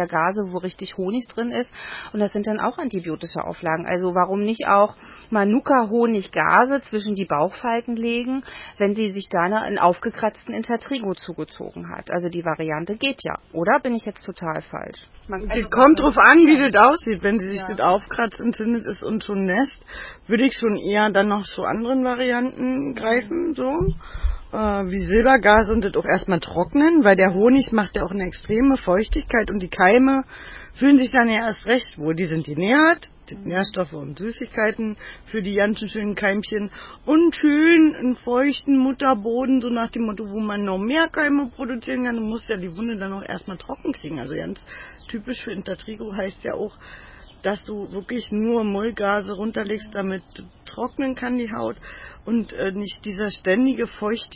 wo richtig Honig drin ist. Und das sind dann auch antibiotische Auflagen. Also warum nicht auch Manuka-Honiggase zwischen die Bauchfalten legen, wenn sie sich da einen aufgekratzten Intertrigo zugezogen hat. Also die Variante geht ja. Oder bin ich jetzt total falsch? Kommt drauf an, wie das aussieht. Wenn sie sich das aufkratzt, entzündet ist und schon nässt, würde ich schon eher dann noch zu anderen Varianten greifen, so. Wie Silbergas und das auch erstmal trocknen, weil der Honig macht ja auch eine extreme Feuchtigkeit und die Keime fühlen sich dann ja erst recht wohl. Die sind genährt, die Nährstoffe und Süßigkeiten für die ganzen schönen Keimchen und schön einen feuchten Mutterboden, so nach dem Motto, wo man noch mehr Keime produzieren kann. Du musst ja die Wunde dann auch erstmal trocken kriegen. Also ganz typisch für Intertrigo heißt ja auch, dass du wirklich nur Mullgase runterlegst, damit trocknen kann die Haut und nicht dieser ständige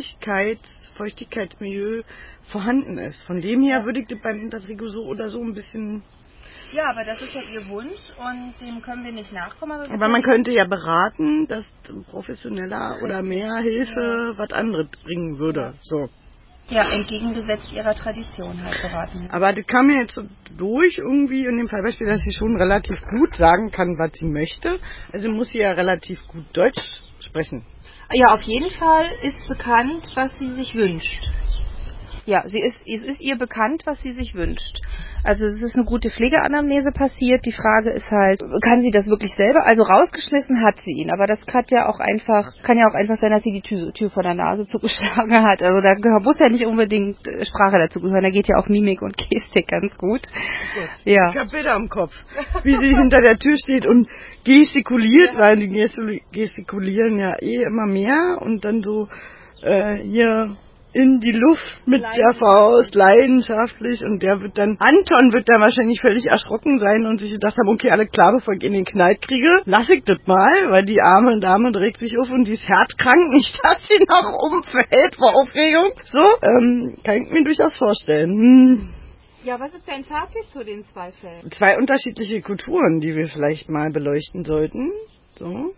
Feuchtigkeitsmilieu vorhanden ist. Von dem her würde ich das beim Intertrigo so oder so ein bisschen... Ja, aber das ist ja Ihr Wunsch und dem können wir nicht nachkommen. Aber man könnte ja beraten, dass professioneller oder mehr Hilfe was anderes bringen würde. Ja. So. Ja, entgegengesetzt ihrer Tradition halt beraten. Aber das kam mir jetzt so durch irgendwie in dem Fallbeispiel, dass sie schon relativ gut sagen kann, was sie möchte. Also muss sie ja relativ gut Deutsch sprechen. Ja, auf jeden Fall ist bekannt, was sie sich wünscht. Ja, es ist ihr bekannt, was sie sich wünscht. Also es ist eine gute Pflegeanamnese passiert. Die Frage ist halt, kann sie das wirklich selber? Also rausgeschmissen hat sie ihn, aber das kann ja auch einfach sein, dass sie die Tür vor der Nase zugeschlagen hat. Also da muss ja nicht unbedingt Sprache dazu gehören. Da geht ja auch Mimik und Gestik ganz gut. Ja. Ich hab Bilder im Kopf, wie sie hinter der Tür steht und gestikuliert, weil die gestikulieren ja immer mehr und dann so hier in die Luft mit der Faust, leidenschaftlich, und Anton wird dann wahrscheinlich völlig erschrocken sein und sich gedacht haben, okay, alle klar, bevor ich in den Knall kriege, lass ich das mal, weil die arme Dame regt sich auf und die ist herzkrank, nicht, dass sie noch umfällt vor Aufregung. So, kann ich mir durchaus vorstellen. Ja, was ist dein Fazit zu den 2 Fällen? 2 unterschiedliche Kulturen, die wir vielleicht mal beleuchten sollten. So.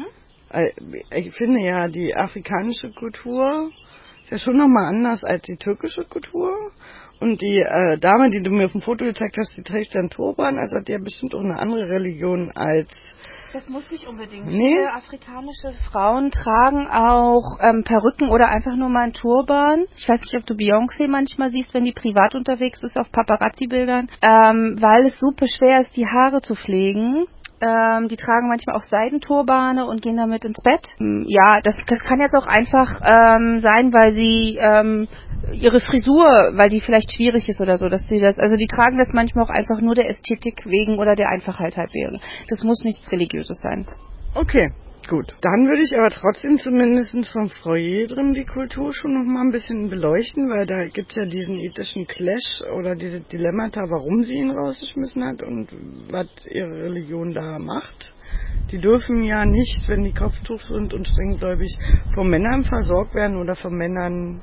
Ich finde ja, die afrikanische Kultur ist ja schon nochmal anders als die türkische Kultur. Und die Dame, die du mir auf dem Foto gezeigt hast, die trägt ja einen Turban, also hat ja bestimmt auch eine andere Religion als... Das muss nicht unbedingt. Nee. Viele afrikanische Frauen tragen auch Perücken oder einfach nur mal einen Turban. Ich weiß nicht, ob du Beyoncé manchmal siehst, wenn die privat unterwegs ist auf Paparazzi-Bildern, weil es super schwer ist, die Haare zu pflegen. Die tragen manchmal auch Seidenturbane und gehen damit ins Bett. Ja, das kann jetzt auch einfach sein, weil sie ihre Frisur, weil die vielleicht schwierig ist oder so, dass sie das, also die tragen das manchmal auch einfach nur der Ästhetik wegen oder der Einfachheit halt wegen. Das muss nichts Religiöses sein. Okay, gut. Dann würde ich aber trotzdem zumindest von Frau Jedrim die Kultur schon noch mal ein bisschen beleuchten, weil da gibt es ja diesen ethischen Clash oder diese Dilemmata, warum sie ihn rausgeschmissen hat und was ihre Religion da macht. Die dürfen ja nicht, wenn die Kopftuch sind und strenggläubig, von Männern versorgt werden oder von Männern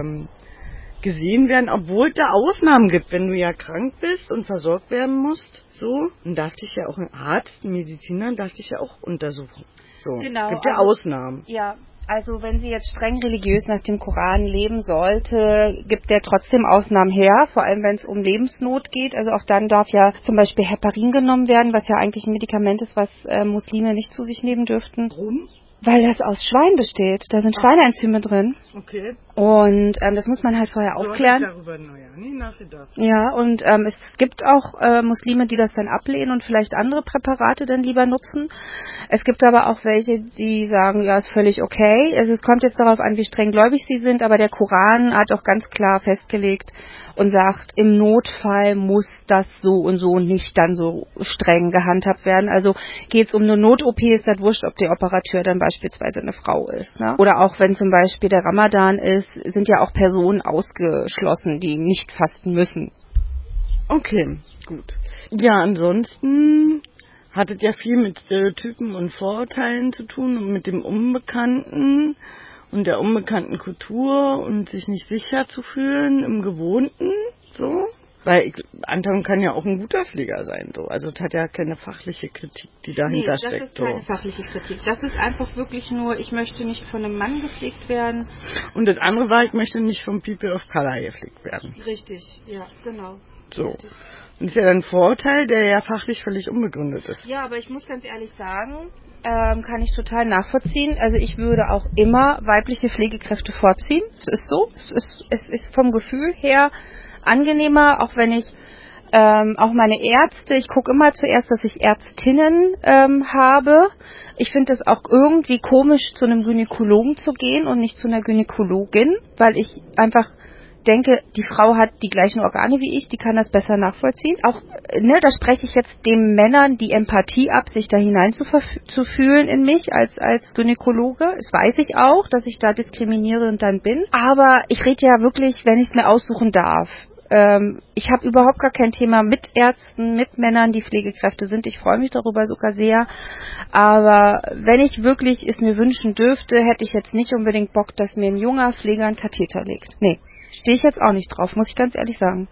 gesehen werden, obwohl es da Ausnahmen gibt, wenn du ja krank bist und versorgt werden musst. So, dann darf dich ja auch ein Arzt, ein Mediziner, darf dich ja auch untersuchen. So, genau, gibt ja Ausnahmen. Ja, also wenn sie jetzt streng religiös nach dem Koran leben sollte, gibt der trotzdem Ausnahmen her, vor allem wenn es um Lebensnot geht. Also auch dann darf ja zum Beispiel Heparin genommen werden, was ja eigentlich ein Medikament ist, was Muslime nicht zu sich nehmen dürften. Warum? Weil das aus Schwein besteht. Da sind Schweineenzyme drin. Okay. Und das muss man halt vorher aufklären. Ich darüber nie nachgedacht. Ja, und es gibt auch Muslime, die das dann ablehnen und vielleicht andere Präparate dann lieber nutzen. Es gibt aber auch welche, die sagen, ja, ist völlig okay. Also es kommt jetzt darauf an, wie streng gläubig sie sind, aber der Koran hat auch ganz klar festgelegt und sagt, im Notfall muss das so und so nicht dann so streng gehandhabt werden. Also geht es um eine Not-OP, ist das wurscht, ob der Operateur dann beispielsweise eine Frau ist. Ne? Oder auch wenn zum Beispiel der Ramadan ist, sind ja auch Personen ausgeschlossen, die nicht fasten müssen. Okay, gut. Ja, ansonsten hat es ja viel mit Stereotypen und Vorurteilen zu tun und mit dem Unbekannten und der unbekannten Kultur und sich nicht sicher zu fühlen im Gewohnten, so. Weil Anton kann ja auch ein guter Pfleger sein, so. Also es hat ja keine fachliche Kritik, die dahinter steckt. Das ist keine fachliche Kritik. Das ist einfach wirklich nur, ich möchte nicht von einem Mann gepflegt werden. Und das andere war, ich möchte nicht vom People of Color gepflegt werden. Richtig, ja, genau. So. Richtig. Das ist ja ein Vorteil, der ja fachlich völlig unbegründet ist. Ja, aber ich muss ganz ehrlich sagen, kann ich total nachvollziehen. Also ich würde auch immer weibliche Pflegekräfte vorziehen. Es ist so. Es ist vom Gefühl her angenehmer, auch wenn ich auch meine Ärzte, ich gucke immer zuerst, dass ich Ärztinnen habe. Ich finde es auch irgendwie komisch, zu einem Gynäkologen zu gehen und nicht zu einer Gynäkologin, weil ich einfach denke, die Frau hat die gleichen Organe wie ich, die kann das besser nachvollziehen. Auch, da spreche ich jetzt den Männern die Empathie ab, sich da hinein zu fühlen in mich als Gynäkologe. Das weiß ich auch, dass ich da diskriminierend dann bin. Aber ich rede ja wirklich, wenn ich es mir aussuchen darf. Ich habe überhaupt gar kein Thema mit Ärzten, mit Männern, die Pflegekräfte sind. Ich freue mich darüber sogar sehr. Aber wenn ich wirklich es mir wünschen dürfte, hätte ich jetzt nicht unbedingt Bock, dass mir ein junger Pfleger einen Katheter legt. Nee, stehe ich jetzt auch nicht drauf, muss ich ganz ehrlich sagen.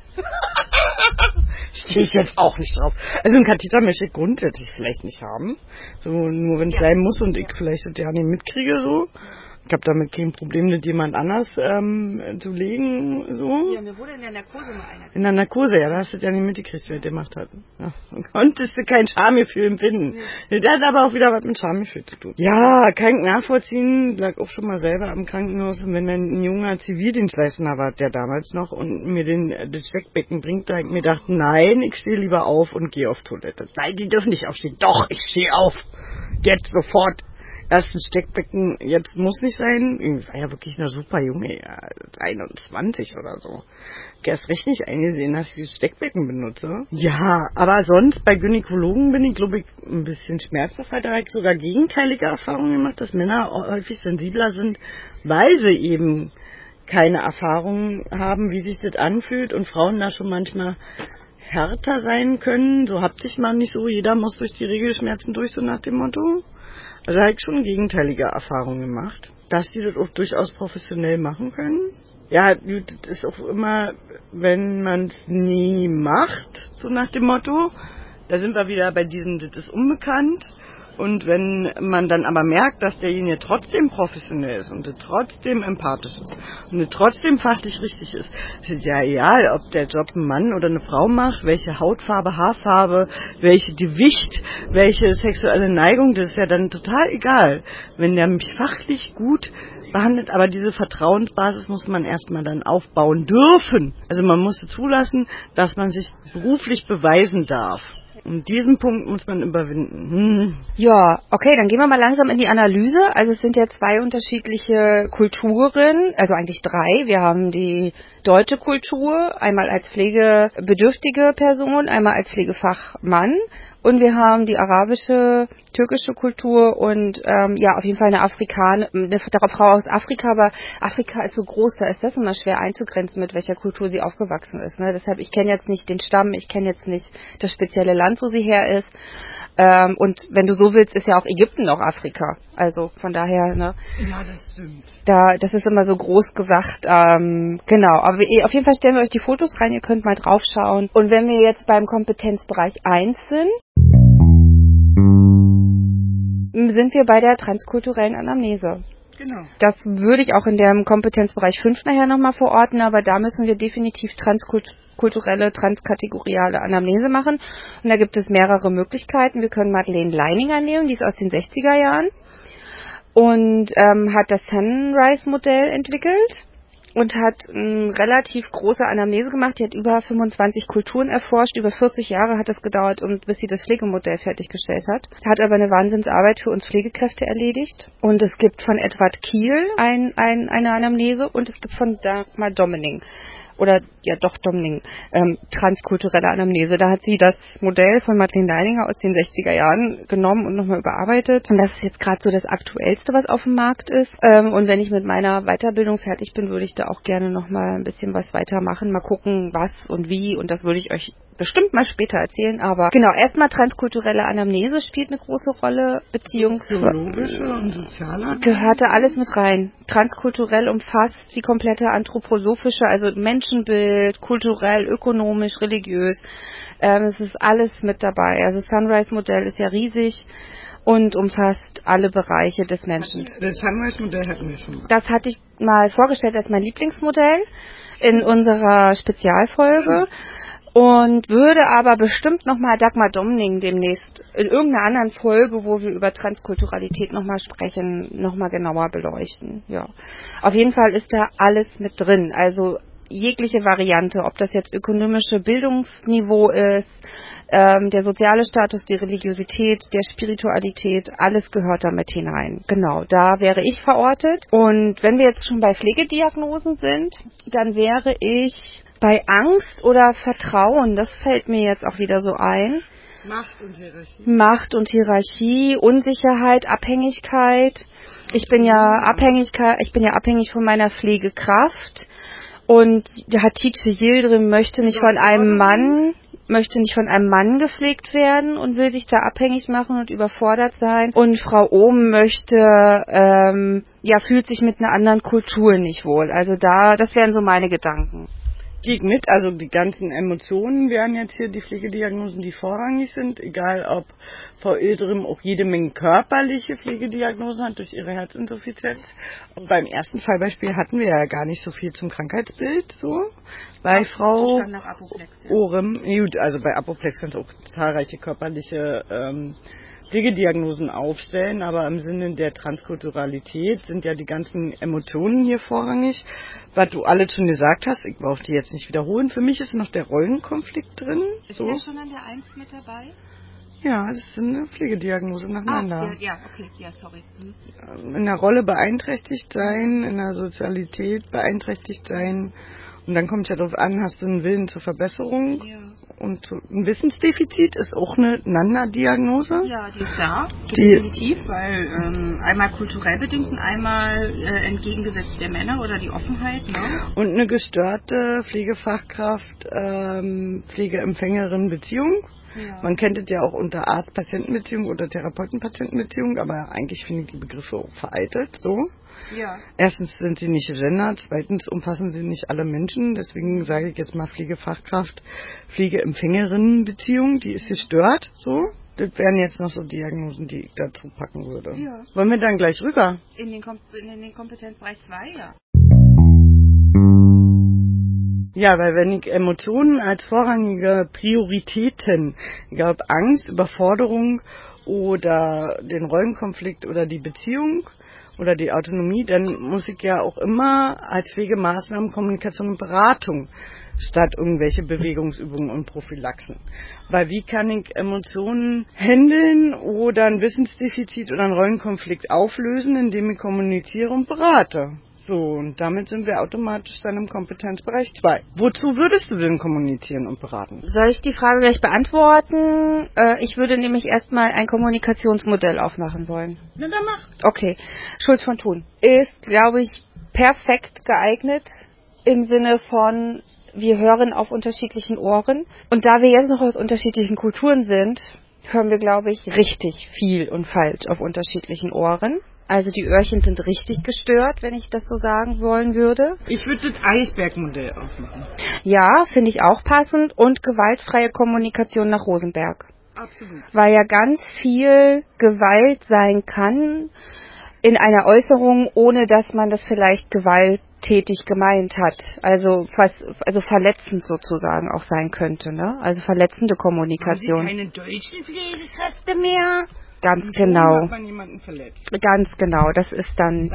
Stehe ich jetzt auch nicht drauf. Also ein Katheter möchte ich grundsätzlich vielleicht nicht haben. So, nur wenn es sein muss und ich vielleicht das ja nicht mitkriege, so. Ich habe damit kein Problem, das jemand anders zu legen, so. Ja, mir wurde in der Narkose mal einer. In der Narkose, ja, da hast du ja nicht mitgekriegt, wer das gemacht hat. Ja, konntest du kein Schamgefühl empfinden. Nee. Das hat aber auch wieder was mit Schamgefühl zu tun. Ja, kann ich nachvollziehen, lag auch schon mal selber am Krankenhaus, und wenn dann ein junger Zivildienstleister war, der damals noch, und mir das Steckbecken bringt, da ich mir dachte, nein, ich stehe lieber auf und gehe auf Toilette. Nein, die dürfen nicht aufstehen. Doch, ich stehe auf. Jetzt sofort. Erst ein Steckbecken, jetzt muss nicht sein. Ich war ja wirklich eine super Junge, ja, 21 oder so. Ich erst recht nicht eingesehen, dass ich das Steckbecken benutze. Ja, aber sonst bei Gynäkologen bin ich, glaube ich, ein bisschen schmerzbefreiter. Da habe ich sogar gegenteilige Erfahrungen gemacht, dass Männer häufig sensibler sind, weil sie eben keine Erfahrung haben, wie sich das anfühlt, und Frauen da schon manchmal härter sein können. So habt ich mal nicht so, jeder muss durch die Regelschmerzen durch, so nach dem Motto. Also habe ich schon gegenteilige Erfahrungen gemacht, dass die das auch durchaus professionell machen können. Ja, das ist auch immer, wenn man es nie macht, so nach dem Motto, da sind wir wieder bei diesem, das ist unbekannt. Und wenn man dann aber merkt, dass derjenige trotzdem professionell ist und trotzdem empathisch ist und trotzdem fachlich richtig ist ja egal, ob der Job ein Mann oder eine Frau macht, welche Hautfarbe, Haarfarbe, welche Gewicht, welche sexuelle Neigung, das ist ja dann total egal, wenn der mich fachlich gut behandelt, aber diese Vertrauensbasis muss man erstmal dann aufbauen dürfen. Also man muss zulassen, dass man sich beruflich beweisen darf. Und diesen Punkt muss man überwinden. Ja, okay, dann gehen wir mal langsam in die Analyse. Also es sind ja 2 unterschiedliche Kulturen, also eigentlich 3. Wir haben die deutsche Kultur, einmal als pflegebedürftige Person, einmal als Pflegefachmann. Und wir haben die arabische, türkische Kultur und auf jeden Fall eine Frau aus Afrika, aber Afrika ist so groß, da ist das immer schwer einzugrenzen, mit welcher Kultur sie aufgewachsen ist. Ne? Deshalb, ich kenne jetzt nicht den Stamm, ich kenne jetzt nicht das spezielle Land, wo sie her ist. Und wenn du so willst, ist ja auch Ägypten noch Afrika. Also von daher, ne? Ja, das stimmt. Das ist immer so groß gesagt. Genau, aber auf jeden Fall stellen wir euch die Fotos rein, ihr könnt mal drauf schauen. Und wenn wir jetzt beim Kompetenzbereich 1 sind wir bei der transkulturellen Anamnese. Genau. Das würde ich auch in dem Kompetenzbereich 5 nachher nochmal verorten, aber da müssen wir definitiv transkulturelle, transkategoriale Anamnese machen. Und da gibt es mehrere Möglichkeiten. Wir können Madeleine Leininger nehmen, die ist aus den 60er Jahren und hat das Sunrise-Modell entwickelt und hat eine relativ große Anamnese gemacht. Die hat über 25 Kulturen erforscht. Über 40 Jahre hat es gedauert, bis sie das Pflegemodell fertiggestellt hat. Hat aber eine Wahnsinnsarbeit für uns Pflegekräfte erledigt. Und es gibt von Edward Kiel eine Anamnese und es gibt von Dagmar Domning. Domning, transkulturelle Anamnese. Da hat sie das Modell von Madeleine Leininger aus den 60er Jahren genommen und nochmal überarbeitet. Und das ist jetzt gerade so das Aktuellste, was auf dem Markt ist. Und wenn ich mit meiner Weiterbildung fertig bin, würde ich da auch gerne nochmal ein bisschen was weitermachen. Mal gucken, was und wie. Und das würde ich euch bestimmt mal später erzählen. Aber genau, erstmal transkulturelle Anamnese spielt eine große Rolle, beziehungsweise biologische und soziale gehörte alles mit rein. Transkulturell umfasst die komplette anthroposophische, also Menschenbild, kulturell, ökonomisch, religiös. Es ist alles mit dabei. Also Sunrise-Modell ist ja riesig und umfasst alle Bereiche des Menschen. Das Sunrise-Modell hatten wir schon mal. Das hatte ich mal vorgestellt als mein Lieblingsmodell in unserer Spezialfolge. und würde aber bestimmt nochmal Dagmar Domning demnächst in irgendeiner anderen Folge, wo wir über Transkulturalität nochmal sprechen, nochmal genauer beleuchten. Ja, auf jeden Fall ist da alles mit drin, also jegliche Variante, ob das jetzt ökonomische Bildungsniveau ist, der soziale Status, die Religiosität, der Spiritualität, alles gehört damit hinein. Genau, da wäre ich verortet. Und wenn wir jetzt schon bei Pflegediagnosen sind, dann wäre ich bei Angst oder Vertrauen, das fällt mir jetzt auch wieder so ein. Macht und Hierarchie, Unsicherheit, Abhängigkeit. Ich bin ja abhängig von meiner Pflegekraft. Und der Hatice Yildirim möchte nicht von einem Mann gepflegt werden und will sich da abhängig machen und überfordert sein. Und Frau Ohm fühlt sich mit einer anderen Kultur nicht wohl. Also das wären so meine Gedanken. Geht mit, also die ganzen Emotionen wären jetzt hier die Pflegediagnosen, die vorrangig sind, egal ob Frau Yildirim auch jede Menge körperliche Pflegediagnosen hat durch ihre Herzinsuffizienz. Und beim ersten Fallbeispiel hatten wir ja gar nicht so viel zum Krankheitsbild, so. Bei Frau Ohrem, gut, also bei Apoplex kannst du auch zahlreiche körperliche Pflegediagnosen aufstellen, aber im Sinne der Transkulturalität sind ja die ganzen Emotionen hier vorrangig. Was du alles schon gesagt hast, ich brauche die jetzt nicht wiederholen. Für mich ist noch der Rollenkonflikt drin. Ist der schon an der 1 mit dabei? Ja, das ist eine Pflegediagnose nacheinander. Sorry. In der Rolle beeinträchtigt sein, in der Sozialität beeinträchtigt sein. Und dann kommt es ja darauf an, hast du einen Willen zur Verbesserung? Ja. Und ein Wissensdefizit ist auch eine Nanda-Diagnose? Ja, die ist da, definitiv, weil einmal kulturell bedingt und einmal entgegengesetzt der Männer oder die Offenheit. Ne? Und eine gestörte Pflegefachkraft, Pflegeempfängerin-Beziehung. Ja. Man kennt es ja auch unter Arzt-Patienten-Beziehung oder Therapeuten-Patienten-Beziehung, aber eigentlich finde ich die Begriffe auch veraltet, so. Ja. Erstens sind sie nicht gendert, zweitens umfassen sie nicht alle Menschen, deswegen sage ich jetzt mal Pflegefachkraft, Pflegeempfängerinnen-Beziehung, die ist gestört, so. Das wären jetzt noch so Diagnosen, die ich dazu packen würde. Ja. Wollen wir dann gleich rüber? In den Kompetenzbereich 2, ja. Ja, weil wenn ich Emotionen als vorrangige Prioritäten, egal ob Angst, Überforderung oder den Rollenkonflikt oder die Beziehung oder die Autonomie, dann muss ich ja auch immer als Pflegemaßnahmen Kommunikation und Beratung statt irgendwelche Bewegungsübungen und Prophylaxen. Weil wie kann ich Emotionen handeln oder ein Wissensdefizit oder einen Rollenkonflikt auflösen, indem ich kommuniziere und berate? So, und damit sind wir automatisch dann im Kompetenzbereich 2. Wozu würdest du denn kommunizieren und beraten? Soll ich die Frage gleich beantworten? Ich würde nämlich erstmal ein Kommunikationsmodell aufmachen wollen. Na, dann mach. Okay. Schulz von Thun ist, glaube ich, perfekt geeignet im Sinne von, wir hören auf unterschiedlichen Ohren. Und da wir jetzt noch aus unterschiedlichen Kulturen sind, hören wir, glaube ich, richtig viel und falsch auf unterschiedlichen Ohren. Also die Öhrchen sind richtig gestört, wenn ich das so sagen wollen würde. Ich würde das Eisbergmodell aufmachen. Ja, finde ich auch passend. Und gewaltfreie Kommunikation nach Rosenberg. Absolut. Weil ja ganz viel Gewalt sein kann in einer Äußerung, ohne dass man das vielleicht gewalttätig gemeint hat. Also verletzend sozusagen auch sein könnte, ne? Also verletzende Kommunikation. Haben Sie keine deutschen Pflegekräfte mehr? Ganz genau. Hat man jemanden verletzt. Ganz genau, das ist dann...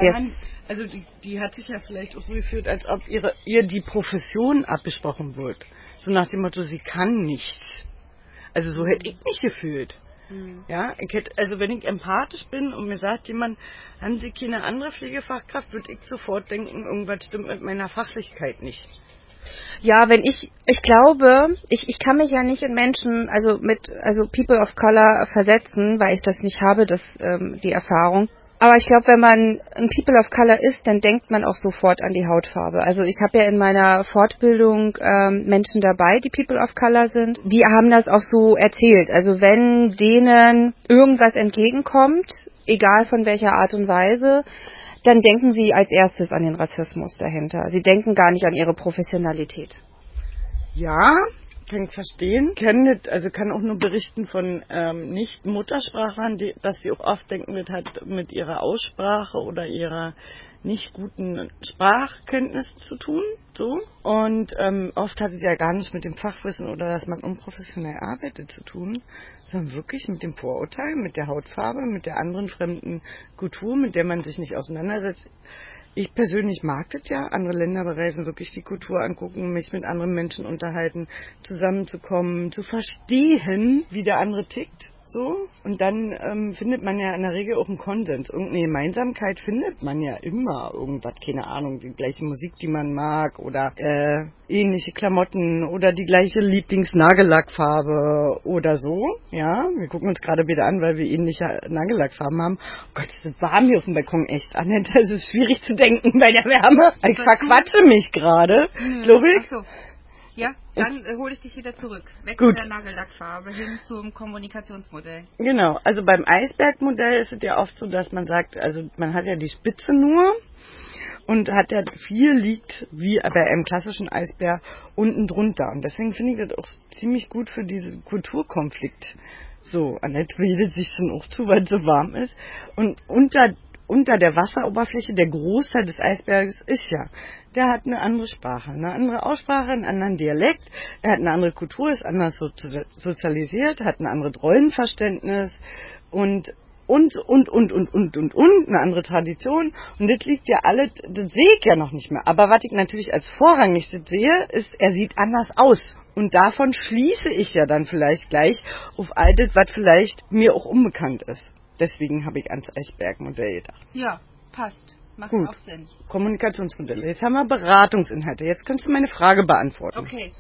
die hat sich ja vielleicht auch so gefühlt, als ob ihr die Profession abgesprochen wird. So nach dem Motto, sie kann nichts. Also so hätte ich mich gefühlt. Ja, wenn ich empathisch bin und mir sagt jemand, haben Sie keine andere Pflegefachkraft, würde ich sofort denken, irgendwas stimmt mit meiner Fachlichkeit nicht. Ja, ich glaube, ich kann mich ja nicht in Menschen, also People of Color versetzen, weil ich das nicht habe, die Erfahrung. Aber ich glaube, wenn man ein People of Color ist, dann denkt man auch sofort an die Hautfarbe. Also ich habe ja in meiner Fortbildung Menschen dabei, die People of Color sind. Die haben das auch so erzählt. Also wenn denen irgendwas entgegenkommt, egal von welcher Art und Weise, dann denken sie als erstes an den Rassismus dahinter. Sie denken gar nicht an ihre Professionalität. Ja, kann ich verstehen. Kann auch nur berichten von Nicht-Muttersprachlern, dass sie auch oft denken, das hat mit ihrer Aussprache oder ihrer nicht guten Sprachkenntnissen zu tun, so. Und oft hat es ja gar nicht mit dem Fachwissen oder dass man unprofessionell arbeitet zu tun, sondern wirklich mit dem Vorurteil, mit der Hautfarbe, mit der anderen fremden Kultur, mit der man sich nicht auseinandersetzt. Ich persönlich mag das ja, andere Länder bereisen, wirklich die Kultur angucken, mich mit anderen Menschen unterhalten, zusammenzukommen, zu verstehen, wie der andere tickt, so. Und dann findet man ja in der Regel auch einen Konsens. Irgendeine Gemeinsamkeit findet man ja immer. Irgendwas, keine Ahnung, die gleiche Musik, die man mag oder ähnliche Klamotten oder die gleiche Lieblingsnagellackfarbe oder so. Ja, wir gucken uns gerade wieder an, weil wir ähnliche Nagellackfarben haben. Oh Gott, es ist warm hier auf dem Balkon, echt. Annette, es ist schwierig zu denken bei der Wärme. Ich verquatsche mich gerade, glaube ich. Ach so. Ja, dann hole ich dich wieder zurück. Weg Gut. von der Nagellackfarbe hin zum Kommunikationsmodell. Genau, also beim Eisbergmodell ist es ja oft so, dass man sagt, also man hat ja die Spitze nur und hat ja viel liegt, wie bei einem klassischen Eisbär, unten drunter. Und deswegen finde ich das auch ziemlich gut für diesen Kulturkonflikt. So, Annette redet sich schon auch zu, weil es so warm ist. Und unter der Wasseroberfläche, der Großteil des Eisberges ist ja, der hat eine andere Sprache, eine andere Aussprache, einen anderen Dialekt, er hat eine andere Kultur, ist anders sozialisiert, hat ein anderes Rollenverständnis und eine andere Tradition. Und das liegt ja alles, das sehe ich ja noch nicht mehr. Aber was ich natürlich als vorrangig sehe, ist, er sieht anders aus. Und davon schließe ich ja dann vielleicht gleich auf all das, was vielleicht mir auch unbekannt ist. Deswegen habe ich ans Eisbergmodell gedacht. Ja, passt. Macht Gut. auch Sinn. Kommunikationsmodelle. Jetzt haben wir Beratungsinhalte. Jetzt kannst du meine Frage beantworten. Okay.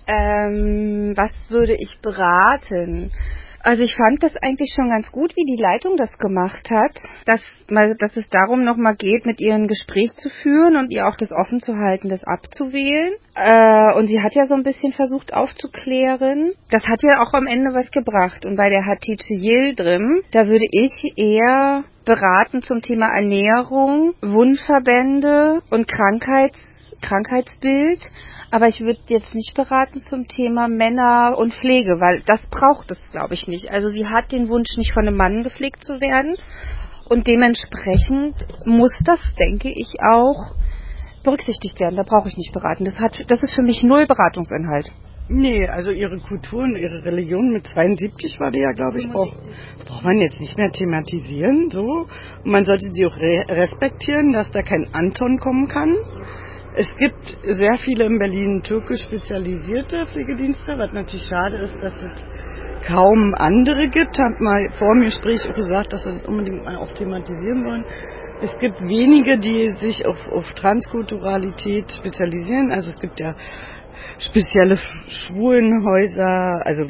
Was würde ich beraten? Also ich fand das eigentlich schon ganz gut, wie die Leitung das gemacht hat, dass es darum nochmal geht, mit ihr ein Gespräch zu führen und ihr auch das offen zu halten, das abzuwählen. Und sie hat ja so ein bisschen versucht aufzuklären. Das hat ja auch am Ende was gebracht. Und bei der Hatice Yildirim, da würde ich eher beraten zum Thema Ernährung, Wundverbände und Krankheitsbild. Aber ich würde jetzt nicht beraten zum Thema Männer und Pflege, weil das braucht es, glaube ich, nicht. Also sie hat den Wunsch, nicht von einem Mann gepflegt zu werden. Und dementsprechend muss das, denke ich, auch berücksichtigt werden. Da brauche ich nicht beraten. Das ist für mich null Beratungsinhalt. Nee, also ihre Kultur und ihre Religion mit 72 war die ja, glaube ich, braucht man jetzt nicht mehr thematisieren. So. Und man sollte sie auch respektieren, dass da kein Anton kommen kann. Es gibt sehr viele in Berlin türkisch spezialisierte Pflegedienste, was natürlich schade ist, dass es kaum andere gibt. Hat mal vor dem Gespräch auch gesagt, dass wir das unbedingt mal auch thematisieren wollen. Es gibt wenige, die sich auf Transkulturalität spezialisieren. Also es gibt ja spezielle Schwulenhäuser, also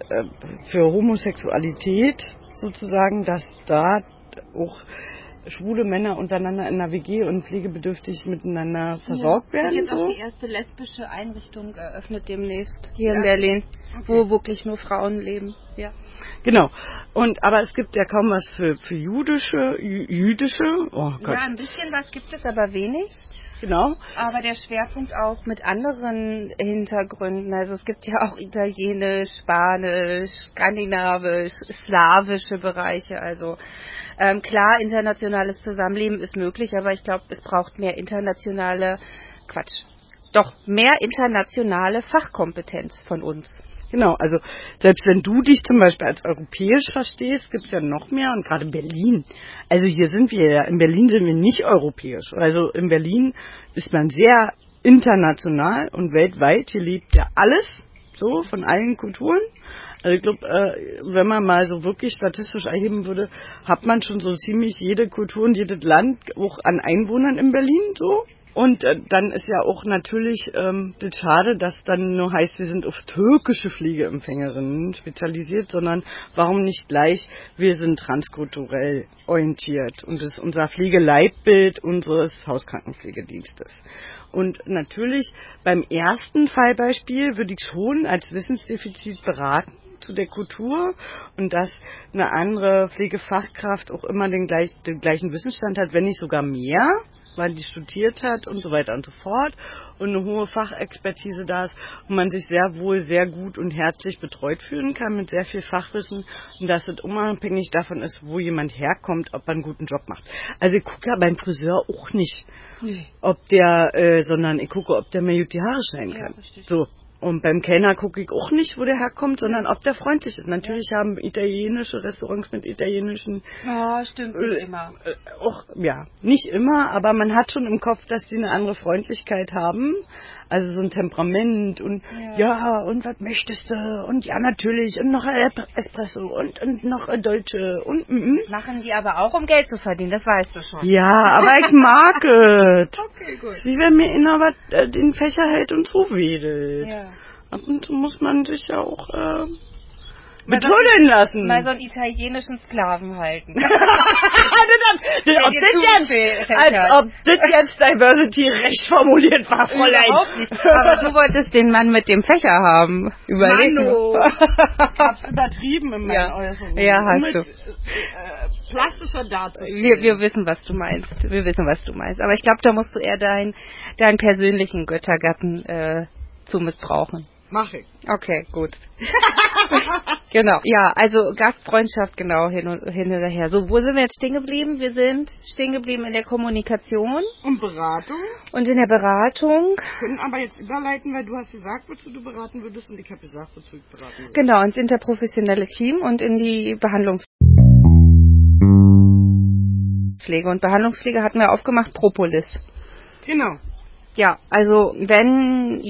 für Homosexualität sozusagen, dass da auch schwule Männer untereinander in einer WG und pflegebedürftig miteinander versorgt werden. Jetzt so. auch die erste lesbische Einrichtung eröffnet demnächst hier in Berlin, wo wirklich nur Frauen leben. Ja. Genau. Aber es gibt ja kaum was für jüdische. Oh Gott. Ja, ein bisschen was gibt es, aber wenig. Genau. Aber der Schwerpunkt auch mit anderen Hintergründen. Also es gibt ja auch Italienisch, Spanisch, Skandinavisch, slawische Bereiche. Also klar, internationales Zusammenleben ist möglich, aber ich glaube, es braucht mehr internationale Fachkompetenz von uns. Genau, also selbst wenn du dich zum Beispiel als europäisch verstehst, gibt es ja noch mehr und gerade Berlin. Also hier sind wir ja, in Berlin sind wir nicht europäisch. Also in Berlin ist man sehr international und weltweit. Hier lebt ja alles, so von allen Kulturen. Also ich glaube, wenn man mal so wirklich statistisch erheben würde, hat man schon so ziemlich jede Kultur und jedes Land auch an Einwohnern in Berlin so. Und dann ist ja auch natürlich das schade, dass dann nur heißt, wir sind auf türkische Pflegeempfängerinnen spezialisiert, sondern warum nicht gleich, wir sind transkulturell orientiert. Und das ist unser Pflegeleitbild unseres Hauskrankenpflegedienstes. Und natürlich beim ersten Fallbeispiel würde ich schon als Wissensdefizit beraten, zu der Kultur und dass eine andere Pflegefachkraft auch immer den gleichen Wissensstand hat, wenn nicht sogar mehr, weil die studiert hat und so weiter und so fort und eine hohe Fachexpertise da ist und man sich sehr wohl, sehr gut und herzlich betreut fühlen kann mit sehr viel Fachwissen und dass es unabhängig davon ist, wo jemand herkommt, ob er einen guten Job macht. Also ich gucke ja beim Friseur auch nicht, ob der, sondern ich gucke, ob der mir gut die Haare schneiden kann. Ja, so. Und beim Kellner gucke ich auch nicht, wo der herkommt, sondern ob der freundlich ist. Natürlich haben italienische Restaurants mit italienischen... Ja, stimmt nicht immer. Auch, ja, nicht immer, aber man hat schon im Kopf, dass die eine andere Freundlichkeit haben. Also so ein Temperament und ja und was möchtest du? Und ja, natürlich. Und noch ein Espresso und noch ein Deutsche und Machen die aber auch, um Geld zu verdienen, das weißt du schon. Ja, aber ich mag es. Okay, gut. Wie wenn mir einer was den Fächer hält und zuwedelt. Ja. Ab und zu muss man sich ja auch betullen lassen. Mal so einen italienischen Sklaven halten. Als ob das jetzt Diversity recht formuliert war, Fräulein. Überhaupt nicht. Aber du wolltest den Mann mit dem Fächer haben. Überleg Mano. mal. Ich hab's übertrieben in meinen Äußerungen. Ja, hast mit, du. Plastischer darzustellen. Wir wissen, was du meinst. Wir wissen, was du meinst. Aber ich glaube, da musst du eher deinen persönlichen Göttergatten zu missbrauchen. Mach ich. Okay, gut. Genau, ja, also Gastfreundschaft, genau, hin und her. So, wo sind wir jetzt stehen geblieben? Wir sind stehen geblieben in der Kommunikation. Und Beratung. Und in der Beratung. Wir können aber jetzt überleiten, weil du hast gesagt, wozu du beraten würdest und ich habe gesagt, wozu ich beraten würde. Genau, ins interprofessionelle Team und in die Behandlungspflege. Und Behandlungspflege hatten wir aufgemacht, Propolis. Genau. Ja, also wenn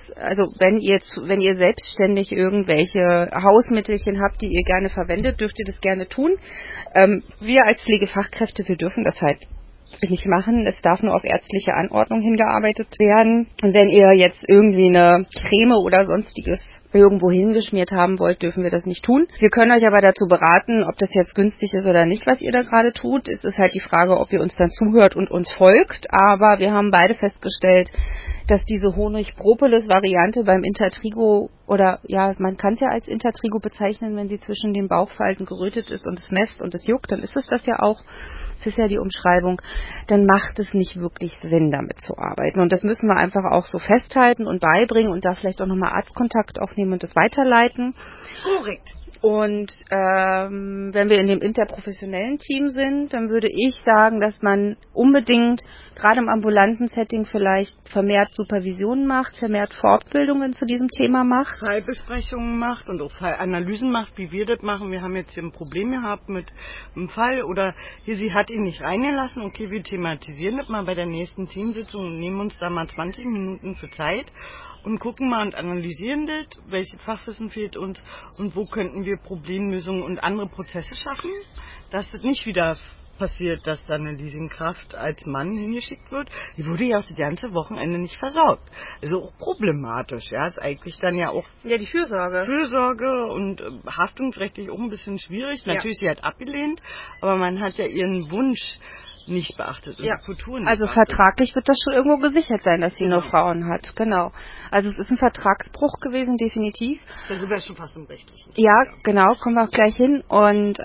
ihr selbstständig irgendwelche Hausmittelchen habt, die ihr gerne verwendet, dürft ihr das gerne tun. Wir als Pflegefachkräfte, wir dürfen das halt nicht machen. Es darf nur auf ärztliche Anordnung hingearbeitet werden. Und wenn ihr jetzt irgendwie eine Creme oder sonstiges irgendwo hingeschmiert haben wollt, dürfen wir das nicht tun. Wir können euch aber dazu beraten, ob das jetzt günstig ist oder nicht, was ihr da gerade tut. Es ist halt die Frage, ob ihr uns dann zuhört und uns folgt. Aber wir haben beide festgestellt, dass diese Honig-Propolis-Variante beim Intertrigo, oder ja, man kann es ja als Intertrigo bezeichnen, wenn sie zwischen den Bauchfalten gerötet ist und es nässt und es juckt, dann ist es das ja auch. Das ist ja die Umschreibung. Dann macht es nicht wirklich Sinn, damit zu arbeiten. Und das müssen wir einfach auch so festhalten und beibringen und da vielleicht auch nochmal Arztkontakt aufnehmen und das weiterleiten. Korrekt. Und wenn wir in dem interprofessionellen Team sind, dann würde ich sagen, dass man unbedingt, gerade im ambulanten Setting, vielleicht vermehrt Supervisionen macht, vermehrt Fortbildungen zu diesem Thema macht. Fallbesprechungen macht und auch Fallanalysen macht, wie wir das machen. Wir haben jetzt hier ein Problem gehabt mit einem Fall oder hier, sie hat ihn nicht reingelassen. Okay, wir thematisieren das mal bei der nächsten Teamsitzung und nehmen uns da mal 20 Minuten für Zeit und gucken mal und analysieren das, welches Fachwissen fehlt uns und wo könnten wir Problemlösungen und andere Prozesse schaffen, dass das nicht wieder passiert, dass da eine Leasingkraft als Mann hingeschickt wird. Die wurde ja auch das ganze Wochenende nicht versorgt. Also auch problematisch, ja, ist eigentlich dann ja auch... Ja, die Fürsorge. Fürsorge und haftungsrechtlich auch ein bisschen schwierig. Natürlich, sie hat abgelehnt, aber man hat ja ihren Wunsch nicht beachtet und die Kultur nicht also beachtet. vertraglich wird das schon irgendwo gesichert sein, dass sie nur Frauen hat. Genau. Also es ist ein Vertragsbruch gewesen, definitiv. Dann sind wir schon fast im Rechtlichen. Ja, genau, kommen wir auch gleich hin. Und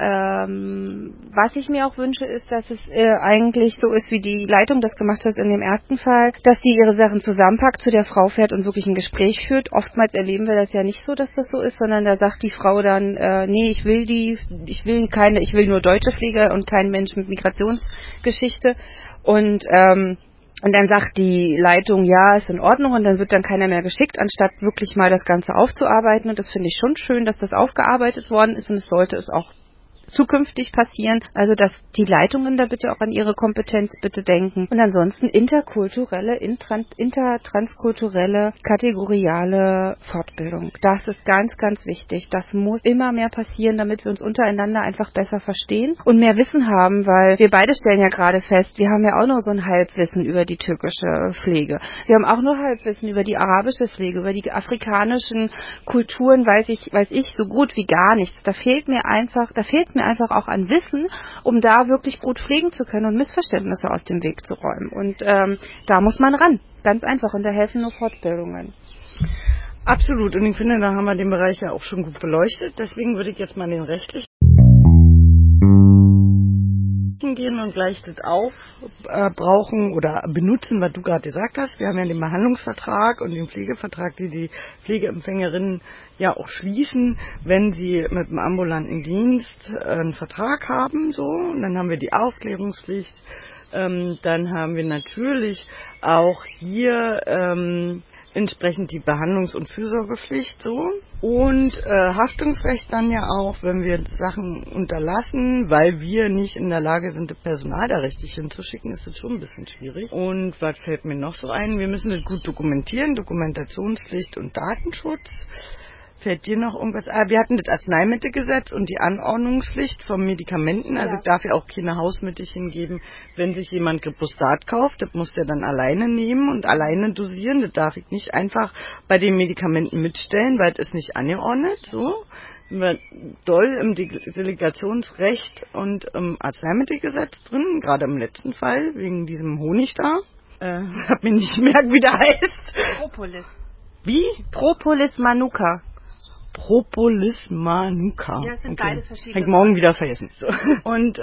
was ich mir auch wünsche, ist, dass es eigentlich so ist, wie die Leitung das gemacht hat in dem ersten Fall, dass sie ihre Sachen zusammenpackt, zu der Frau fährt und wirklich ein Gespräch führt. Oftmals erleben wir das ja nicht so, dass das so ist, sondern da sagt die Frau dann, nee, ich will nur deutsche Pflege und kein Mensch mit Migrationsgeschichte. Und dann sagt die Leitung, ja, ist in Ordnung, und dann wird dann keiner mehr geschickt, anstatt wirklich mal das Ganze aufzuarbeiten. Und das finde ich schon schön, dass das aufgearbeitet worden ist, und es sollte es auch zukünftig passieren. Also, dass die Leitungen da bitte auch an ihre Kompetenz bitte denken. Und ansonsten interkulturelle, intertranskulturelle, kategoriale Fortbildung. Das ist ganz, ganz wichtig. Das muss immer mehr passieren, damit wir uns untereinander einfach besser verstehen und mehr Wissen haben, weil wir beide stellen ja gerade fest, wir haben ja auch nur so ein Halbwissen über die türkische Pflege. Wir haben auch nur Halbwissen über die arabische Pflege, über die afrikanischen Kulturen weiß ich so gut wie gar nichts. Da fehlt mir einfach auch an Wissen, um da wirklich gut pflegen zu können und Missverständnisse aus dem Weg zu räumen. Und da muss man ran. Ganz einfach. Und da helfen nur Fortbildungen. Absolut. Und ich finde, da haben wir den Bereich ja auch schon gut beleuchtet. Deswegen würde ich jetzt mal den rechtlichen gehen und gleich das brauchen oder benutzen, was du gerade gesagt hast. Wir haben ja den Behandlungsvertrag und den Pflegevertrag, die die Pflegeempfängerinnen ja auch schließen, wenn sie mit dem ambulanten Dienst einen Vertrag haben. So. Und dann haben wir die Aufklärungspflicht. Dann haben wir natürlich auch hier entsprechend die Behandlungs- und Fürsorgepflicht so und Haftungsrecht dann ja auch, wenn wir Sachen unterlassen, weil wir nicht in der Lage sind, das Personal da richtig hinzuschicken, ist das schon ein bisschen schwierig. Und was fällt mir noch so ein? Wir müssen das gut dokumentieren, Dokumentationspflicht und Datenschutz. Fällt dir noch irgendwas ein? Wir hatten das Arzneimittelgesetz und die Anordnungspflicht von Medikamenten. Also ich darf ja auch keine Hausmittelchen geben, wenn sich jemand Glyphosat kauft. Das muss der dann alleine nehmen und alleine dosieren. Das darf ich nicht einfach bei den Medikamenten mitstellen, weil es ist nicht angeordnet. So. Doll im Delegationsrecht und im Arzneimittelgesetz drin, gerade im letzten Fall, wegen diesem Honig da. Hab mir nicht gemerkt, wie der heißt. Propolis. Wie? Propolis manuka. Propolis manuka. Ja, das sind beides verschiedene. Hab ich morgen wieder vergessen. So. Und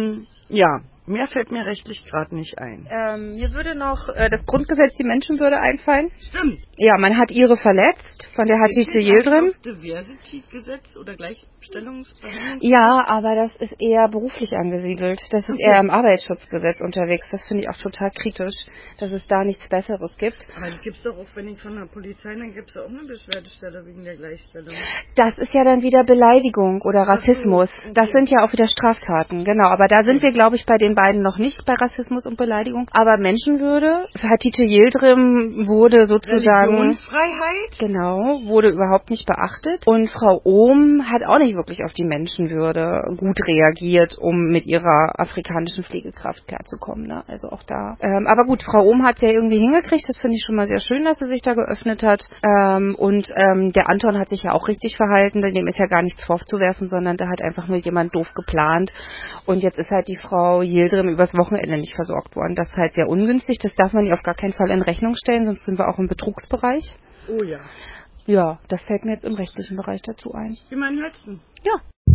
ja, mehr fällt mir rechtlich gerade nicht ein. Mir würde noch das Grundgesetz die Menschenwürde einfallen. Stimmt. Ja, man hat ihre verletzt von der Hatice Yildirim. Diversity-Gesetz oder Gleichstellungsbehandlung? Ja, aber das ist eher beruflich angesiedelt. Das ist eher im Arbeitsschutzgesetz unterwegs. Das finde ich auch total kritisch, dass es da nichts Besseres gibt. Aber die gibt es doch auch, wenn ich von der Polizei, dann gibt es auch eine Beschwerdestelle wegen der Gleichstellung. Das ist ja dann wieder Beleidigung oder Rassismus. Okay. Das sind ja auch wieder Straftaten, genau. Aber da sind wir, glaube ich, bei den beiden noch nicht, bei Rassismus und Beleidigung. Aber Menschenwürde, Hatice Yildirim wurde sozusagen... Religionsfreiheit? Genau, wurde überhaupt nicht beachtet. Und Frau Ohm hat auch nicht wirklich auf die Menschenwürde gut reagiert, um mit ihrer afrikanischen Pflegekraft klarzukommen. Ne? Also auch da. Aber gut, Frau Ohm hat es ja irgendwie hingekriegt. Das finde ich schon mal sehr schön, dass sie sich da geöffnet hat. Und der Anton hat sich ja auch richtig verhalten. Dem ist ja gar nichts vorzuwerfen, sondern da hat einfach nur jemand doof geplant. Und jetzt ist halt die Frau Yildirim übers Wochenende nicht versorgt worden. Das ist halt sehr ungünstig. Das darf man ihr auf gar keinen Fall in Rechnung stellen, sonst sind wir auch im Betrugsbereich. Oh ja. Ja, das fällt mir jetzt im rechtlichen Bereich dazu ein. Wie meinen letzten? Ja.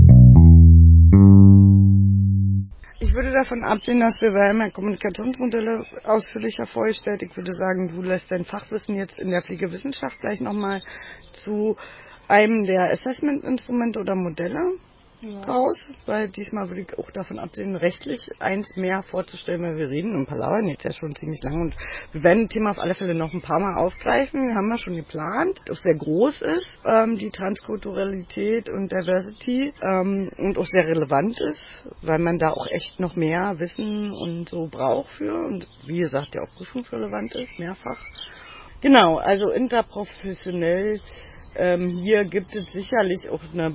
Ich würde davon absehen, dass wir bei Kommunikationsmodelle ausführlicher vorgestellt. Ich würde sagen, du lässt dein Fachwissen jetzt in der Pflegewissenschaft gleich nochmal zu einem der Assessment-Instrumente oder Modelle raus, weil diesmal würde ich auch davon absehen, rechtlich eins mehr vorzustellen, weil wir reden und palabern jetzt ja schon ziemlich lange und wir werden das Thema auf alle Fälle noch ein paar Mal aufgreifen, haben wir schon geplant, das sehr groß ist, die Transkulturalität und Diversity und auch sehr relevant ist, weil man da auch echt noch mehr Wissen und so braucht für und wie gesagt, ja auch prüfungsrelevant ist, mehrfach. Genau, also interprofessionell. Hier gibt es sicherlich auch eine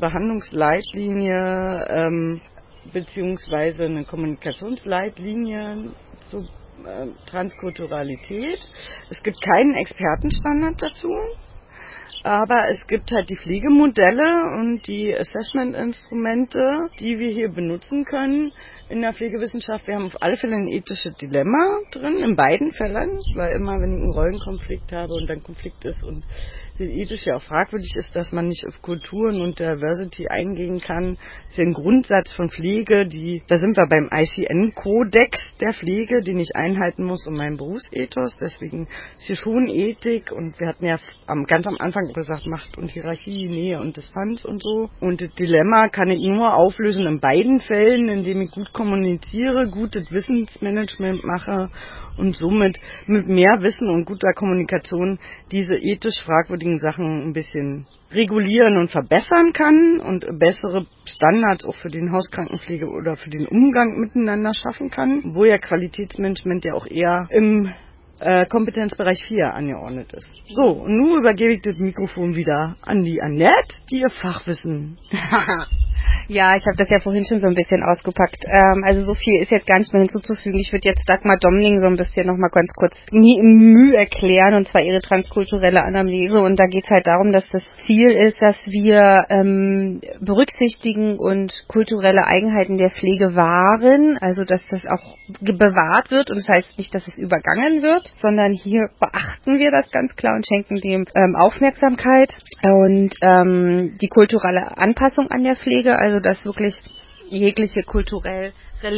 Behandlungsleitlinie beziehungsweise eine Kommunikationsleitlinie zu Transkulturalität. Es gibt keinen Expertenstandard dazu, aber es gibt halt die Pflegemodelle und die Assessment-Instrumente, die wir hier benutzen können in der Pflegewissenschaft. Wir haben auf alle Fälle ein ethisches Dilemma drin, in beiden Fällen, weil immer, wenn ich einen Rollenkonflikt habe und dann Konflikt ist und ethisch ja auch fragwürdig ist, dass man nicht auf Kulturen und Diversity eingehen kann. Das ist ja ein Grundsatz von Pflege, da sind wir beim ICN-Kodex der Pflege, den ich einhalten muss um meinen Berufsethos. Deswegen ist hier schon Ethik und wir hatten ja ganz am Anfang gesagt, Macht und Hierarchie, Nähe und Distanz und so. Und das Dilemma kann ich nur auflösen in beiden Fällen, indem ich gut kommuniziere, gutes Wissensmanagement mache und somit mit mehr Wissen und guter Kommunikation diese ethisch fragwürdigen Sachen ein bisschen regulieren und verbessern kann und bessere Standards auch für den Hauskrankenpflege oder für den Umgang miteinander schaffen kann, wo ja Qualitätsmanagement ja auch eher im Kompetenzbereich 4 angeordnet ist. So, und nun übergebe ich das Mikrofon wieder an die Annette, die ihr Fachwissen. Ja, ich habe das ja vorhin schon so ein bisschen ausgepackt. Also so viel ist jetzt gar nicht mehr hinzuzufügen. Ich würde jetzt Dagmar Domning so ein bisschen nochmal ganz kurz Mühe erklären, und zwar ihre transkulturelle Anamnese. Und da geht es halt darum, dass das Ziel ist, dass wir berücksichtigen und kulturelle Eigenheiten der Pflege wahren, also dass das auch bewahrt wird. Und das heißt nicht, dass es übergangen wird, sondern hier beachten wir das ganz klar und schenken dem Aufmerksamkeit. Und die kulturelle Anpassung an der Pflege, also dass wirklich jegliche kulturelle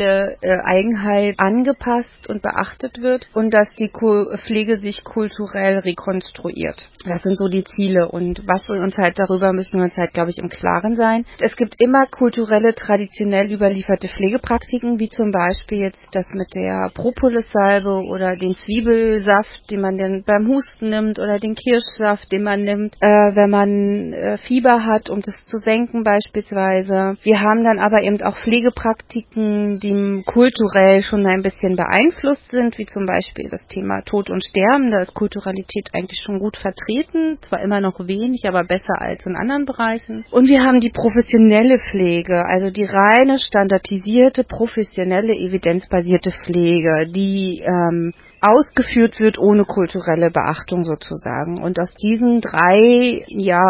Eigenheit angepasst und beachtet wird und dass die Pflege sich kulturell rekonstruiert. Das sind so die Ziele, und was wir uns halt darüber müssen wir uns halt, glaube ich, im Klaren sein. Es gibt immer kulturelle, traditionell überlieferte Pflegepraktiken, wie zum Beispiel jetzt das mit der Propolissalbe oder den Zwiebelsaft, den man dann beim Husten nimmt, oder den Kirschsaft, den man nimmt, wenn man Fieber hat, um das zu senken beispielsweise. Wir haben dann aber eben auch Pflegepraktiken, die kulturell schon ein bisschen beeinflusst sind, wie zum Beispiel das Thema Tod und Sterben. Da ist Kulturalität eigentlich schon gut vertreten, zwar immer noch wenig, aber besser als in anderen Bereichen. Und wir haben die professionelle Pflege, also die reine, standardisierte, professionelle, evidenzbasierte Pflege, die ausgeführt wird ohne kulturelle Beachtung sozusagen. Und aus diesen 3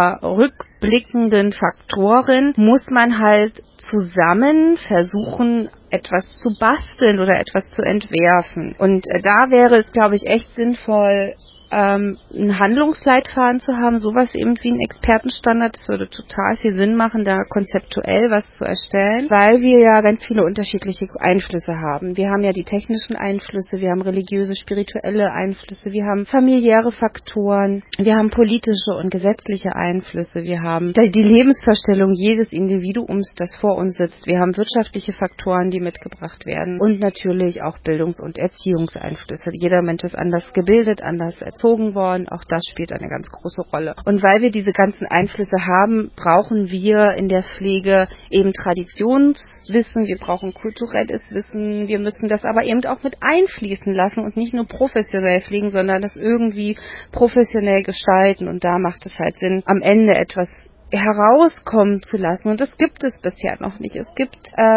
rückblickenden Faktoren muss man halt zusammen versuchen, etwas zu basteln oder etwas zu entwerfen. Und da wäre es, glaube ich, echt sinnvoll, einen Handlungsleitfaden zu haben, sowas eben wie ein Expertenstandard. Das würde total viel Sinn machen, da konzeptuell was zu erstellen, weil wir ja ganz viele unterschiedliche Einflüsse haben. Wir haben ja die technischen Einflüsse, wir haben religiöse, spirituelle Einflüsse, wir haben familiäre Faktoren, wir haben politische und gesetzliche Einflüsse, wir haben die Lebensvorstellung jedes Individuums, das vor uns sitzt, wir haben wirtschaftliche Faktoren, die mitgebracht werden, und natürlich auch Bildungs- und Erziehungseinflüsse. Jeder Mensch ist anders gebildet, anders erzogen worden, auch das spielt eine ganz große Rolle. Und weil wir diese ganzen Einflüsse haben, brauchen wir in der Pflege eben Traditionswissen, wir brauchen kulturelles Wissen, wir müssen das aber eben auch mit einfließen lassen und nicht nur professionell pflegen, sondern das irgendwie professionell gestalten, und da macht es halt Sinn, am Ende etwas herauskommen zu lassen, und das gibt es bisher noch nicht. Es gibt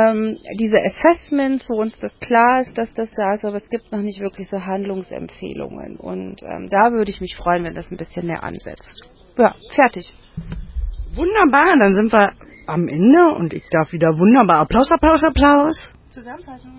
diese Assessments, wo uns das klar ist, dass das da ist, aber es gibt noch nicht wirklich so Handlungsempfehlungen, und da würde ich mich freuen, wenn das ein bisschen mehr ansetzt. Ja, fertig. Wunderbar, dann sind wir am Ende, und ich darf wieder wunderbar Applaus. Zusammenfassung.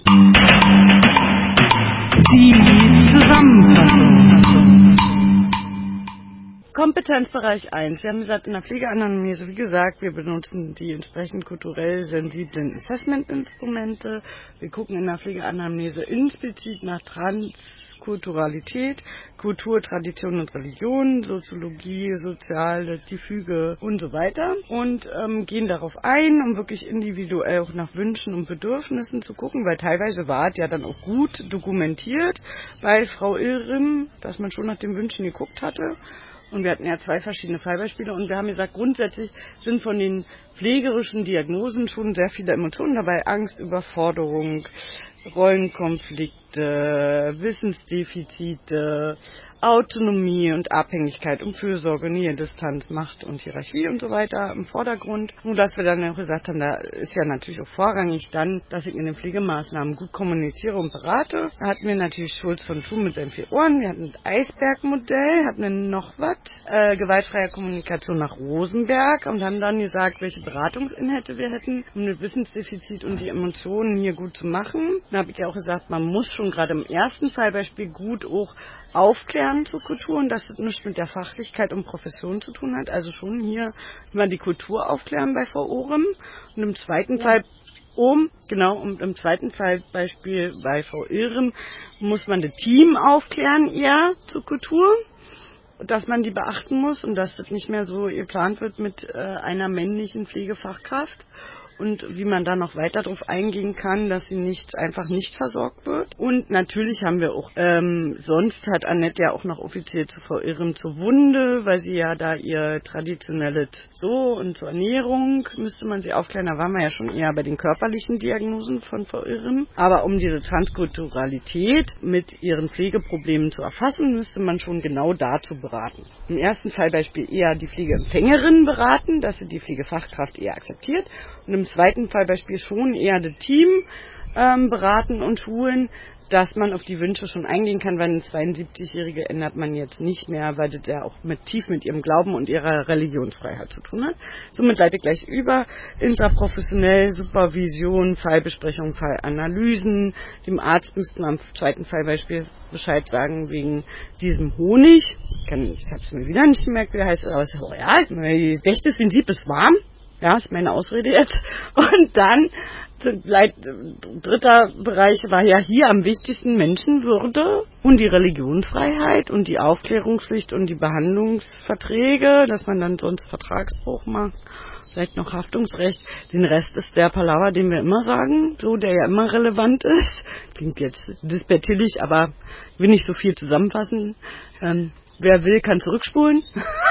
Die Zusammenfassung. Kompetenzbereich 1. Wir haben gesagt, in der Pflegeanamnese, wie gesagt, wir benutzen die entsprechend kulturell sensiblen Assessment-Instrumente. Wir gucken in der Pflegeanamnese implizit nach Transkulturalität, Kultur, Tradition und Religion, Soziologie, Soziale, die Füge und so weiter, und gehen darauf ein, um wirklich individuell auch nach Wünschen und Bedürfnissen zu gucken, weil teilweise war es ja dann auch gut dokumentiert bei Frau Ilrim, dass man schon nach den Wünschen geguckt hatte. Und wir hatten ja 2 verschiedene Fallbeispiele, und wir haben gesagt, grundsätzlich sind von den pflegerischen Diagnosen schon sehr viele Emotionen dabei. Angst, Überforderung, Rollenkonflikte, Wissensdefizite, Autonomie und Abhängigkeit, um Fürsorge, Nähe, Distanz, Macht und Hierarchie und so weiter im Vordergrund. Nur dass wir dann auch gesagt haben, da ist ja natürlich auch vorrangig dann, dass ich in den Pflegemaßnahmen gut kommuniziere und berate. Da hatten wir natürlich Schulz von Thun mit seinen 4 Ohren, wir hatten das Eisbergmodell, hatten wir noch was, gewaltfreie Kommunikation nach Rosenberg, und haben dann gesagt, welche Beratungsinhalte wir hätten, um das Wissensdefizit und die Emotionen hier gut zu machen. Da habe ich ja auch gesagt, man muss schon gerade im ersten Fallbeispiel gut auch aufklären zur Kultur, und dass das nichts mit der Fachlichkeit und Profession zu tun hat. Also schon hier mal die Kultur aufklären bei Frau Orem. Und im zweiten Fall und im zweiten Fallbeispiel bei Frau Irem muss man das Team aufklären, eher zur Kultur, dass man die beachten muss und dass das nicht mehr so geplant wird mit einer männlichen Pflegefachkraft. und wie man da noch weiter drauf eingehen kann, dass sie einfach nicht versorgt wird. Und natürlich haben wir auch, sonst hat Annette ja auch noch offiziell zu Frau Irren zur Wunde, weil sie ja da ihr traditionelles und zur Ernährung müsste man sie aufklären. Da waren wir ja schon eher bei den körperlichen Diagnosen von Frau Irren. Aber um diese Transkulturalität mit ihren Pflegeproblemen zu erfassen, müsste man schon genau dazu beraten. Im ersten Fallbeispiel eher die Pflegeempfängerin beraten, dass sie die Pflegefachkraft eher akzeptiert. Und im zweiten Fallbeispiel schon eher das Team beraten und schulen, dass man auf die Wünsche schon eingehen kann, weil eine 72-Jährige ändert man jetzt nicht mehr, weil das ja auch tief mit ihrem Glauben und ihrer Religionsfreiheit zu tun hat. Somit leite ich gleich über, intraprofessionell, Supervision, Fallbesprechung, Fallanalysen. Dem Arzt müssten wir am zweiten Fallbeispiel Bescheid sagen wegen diesem Honig. Ich habe es mir wieder nicht gemerkt, wie der heißt, aber es ist royal. Gedächtnis wie ein Sieb ist warm. Ja, ist meine Ausrede jetzt. Und dann, dritter Bereich war ja hier am wichtigsten Menschenwürde und die Religionsfreiheit und die Aufklärungspflicht und die Behandlungsverträge, dass man dann sonst Vertragsbruch macht. Vielleicht noch Haftungsrecht. Den Rest ist der Palaver, den wir immer sagen, so, der ja immer relevant ist. Klingt jetzt despektierlich, aber will nicht so viel zusammenfassen. Wer will, kann zurückspulen.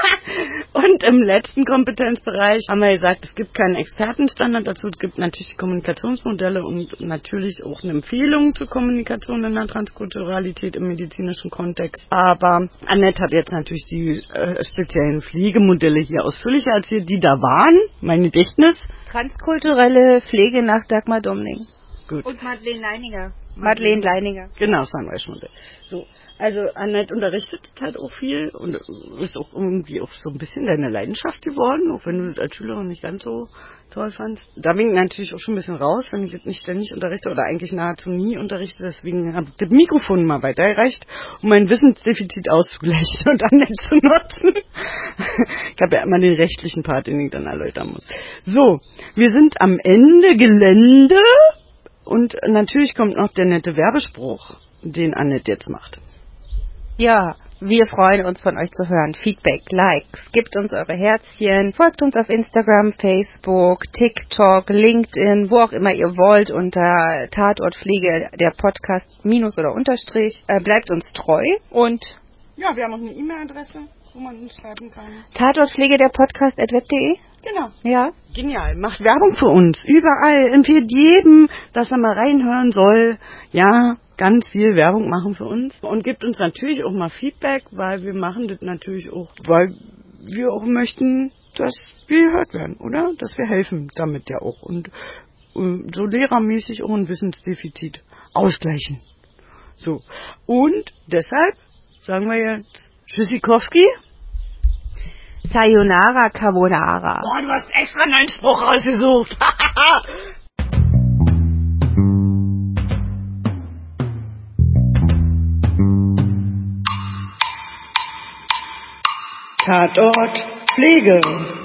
Und im letzten Kompetenzbereich haben wir gesagt, es gibt keinen Expertenstandard dazu. Es gibt natürlich Kommunikationsmodelle und natürlich auch eine Empfehlung zur Kommunikation in der Transkulturalität im medizinischen Kontext. Aber Annette hat jetzt natürlich die speziellen Pflegemodelle hier ausführlicher erzählt, die da waren. Mein Gedächtnis. Transkulturelle Pflege nach Dagmar Domning. Gut. Und Madeleine Leininger. Genau, Sunrise-Modell. So. Also Annette unterrichtet halt auch viel und ist auch irgendwie auch so ein bisschen deine Leidenschaft geworden, auch wenn du das als Schülerin nicht ganz so toll fandst. Da bin ich natürlich auch schon ein bisschen raus, wenn ich jetzt nicht ständig unterrichte oder eigentlich nahezu nie unterrichte. Deswegen habe ich das Mikrofon mal weitergereicht, um mein Wissensdefizit auszugleichen und Annette zu nutzen. Ich habe ja immer den rechtlichen Part, den ich dann erläutern muss. So, wir sind am Ende Gelände und natürlich kommt noch der nette Werbespruch, den Annette jetzt macht. Ja, wir freuen uns von euch zu hören. Feedback, Likes, gebt uns eure Herzchen, folgt uns auf Instagram, Facebook, TikTok, LinkedIn, wo auch immer ihr wollt, unter Tatortpflege, der Podcast Minus oder Unterstrich. Bleibt uns treu und ja, wir haben auch eine E-Mail-Adresse, wo man uns schreiben kann. Tatortpflege, der Podcast @web.de. Genau. Ja. Genial. Macht Werbung für uns. Überall. Empfiehlt jedem, dass er mal reinhören soll. Ja, ganz viel Werbung machen für uns. Und gibt uns natürlich auch mal Feedback, weil wir machen das natürlich auch, weil wir auch möchten, dass wir gehört werden, oder? Dass wir helfen damit ja auch. Und so lehrermäßig auch ein Wissensdefizit ausgleichen. So. Und deshalb sagen wir jetzt Tschüssikowski. Sayonara Carbonara. Boah, du hast extra einen neuen Spruch rausgesucht. Tatort Pflege.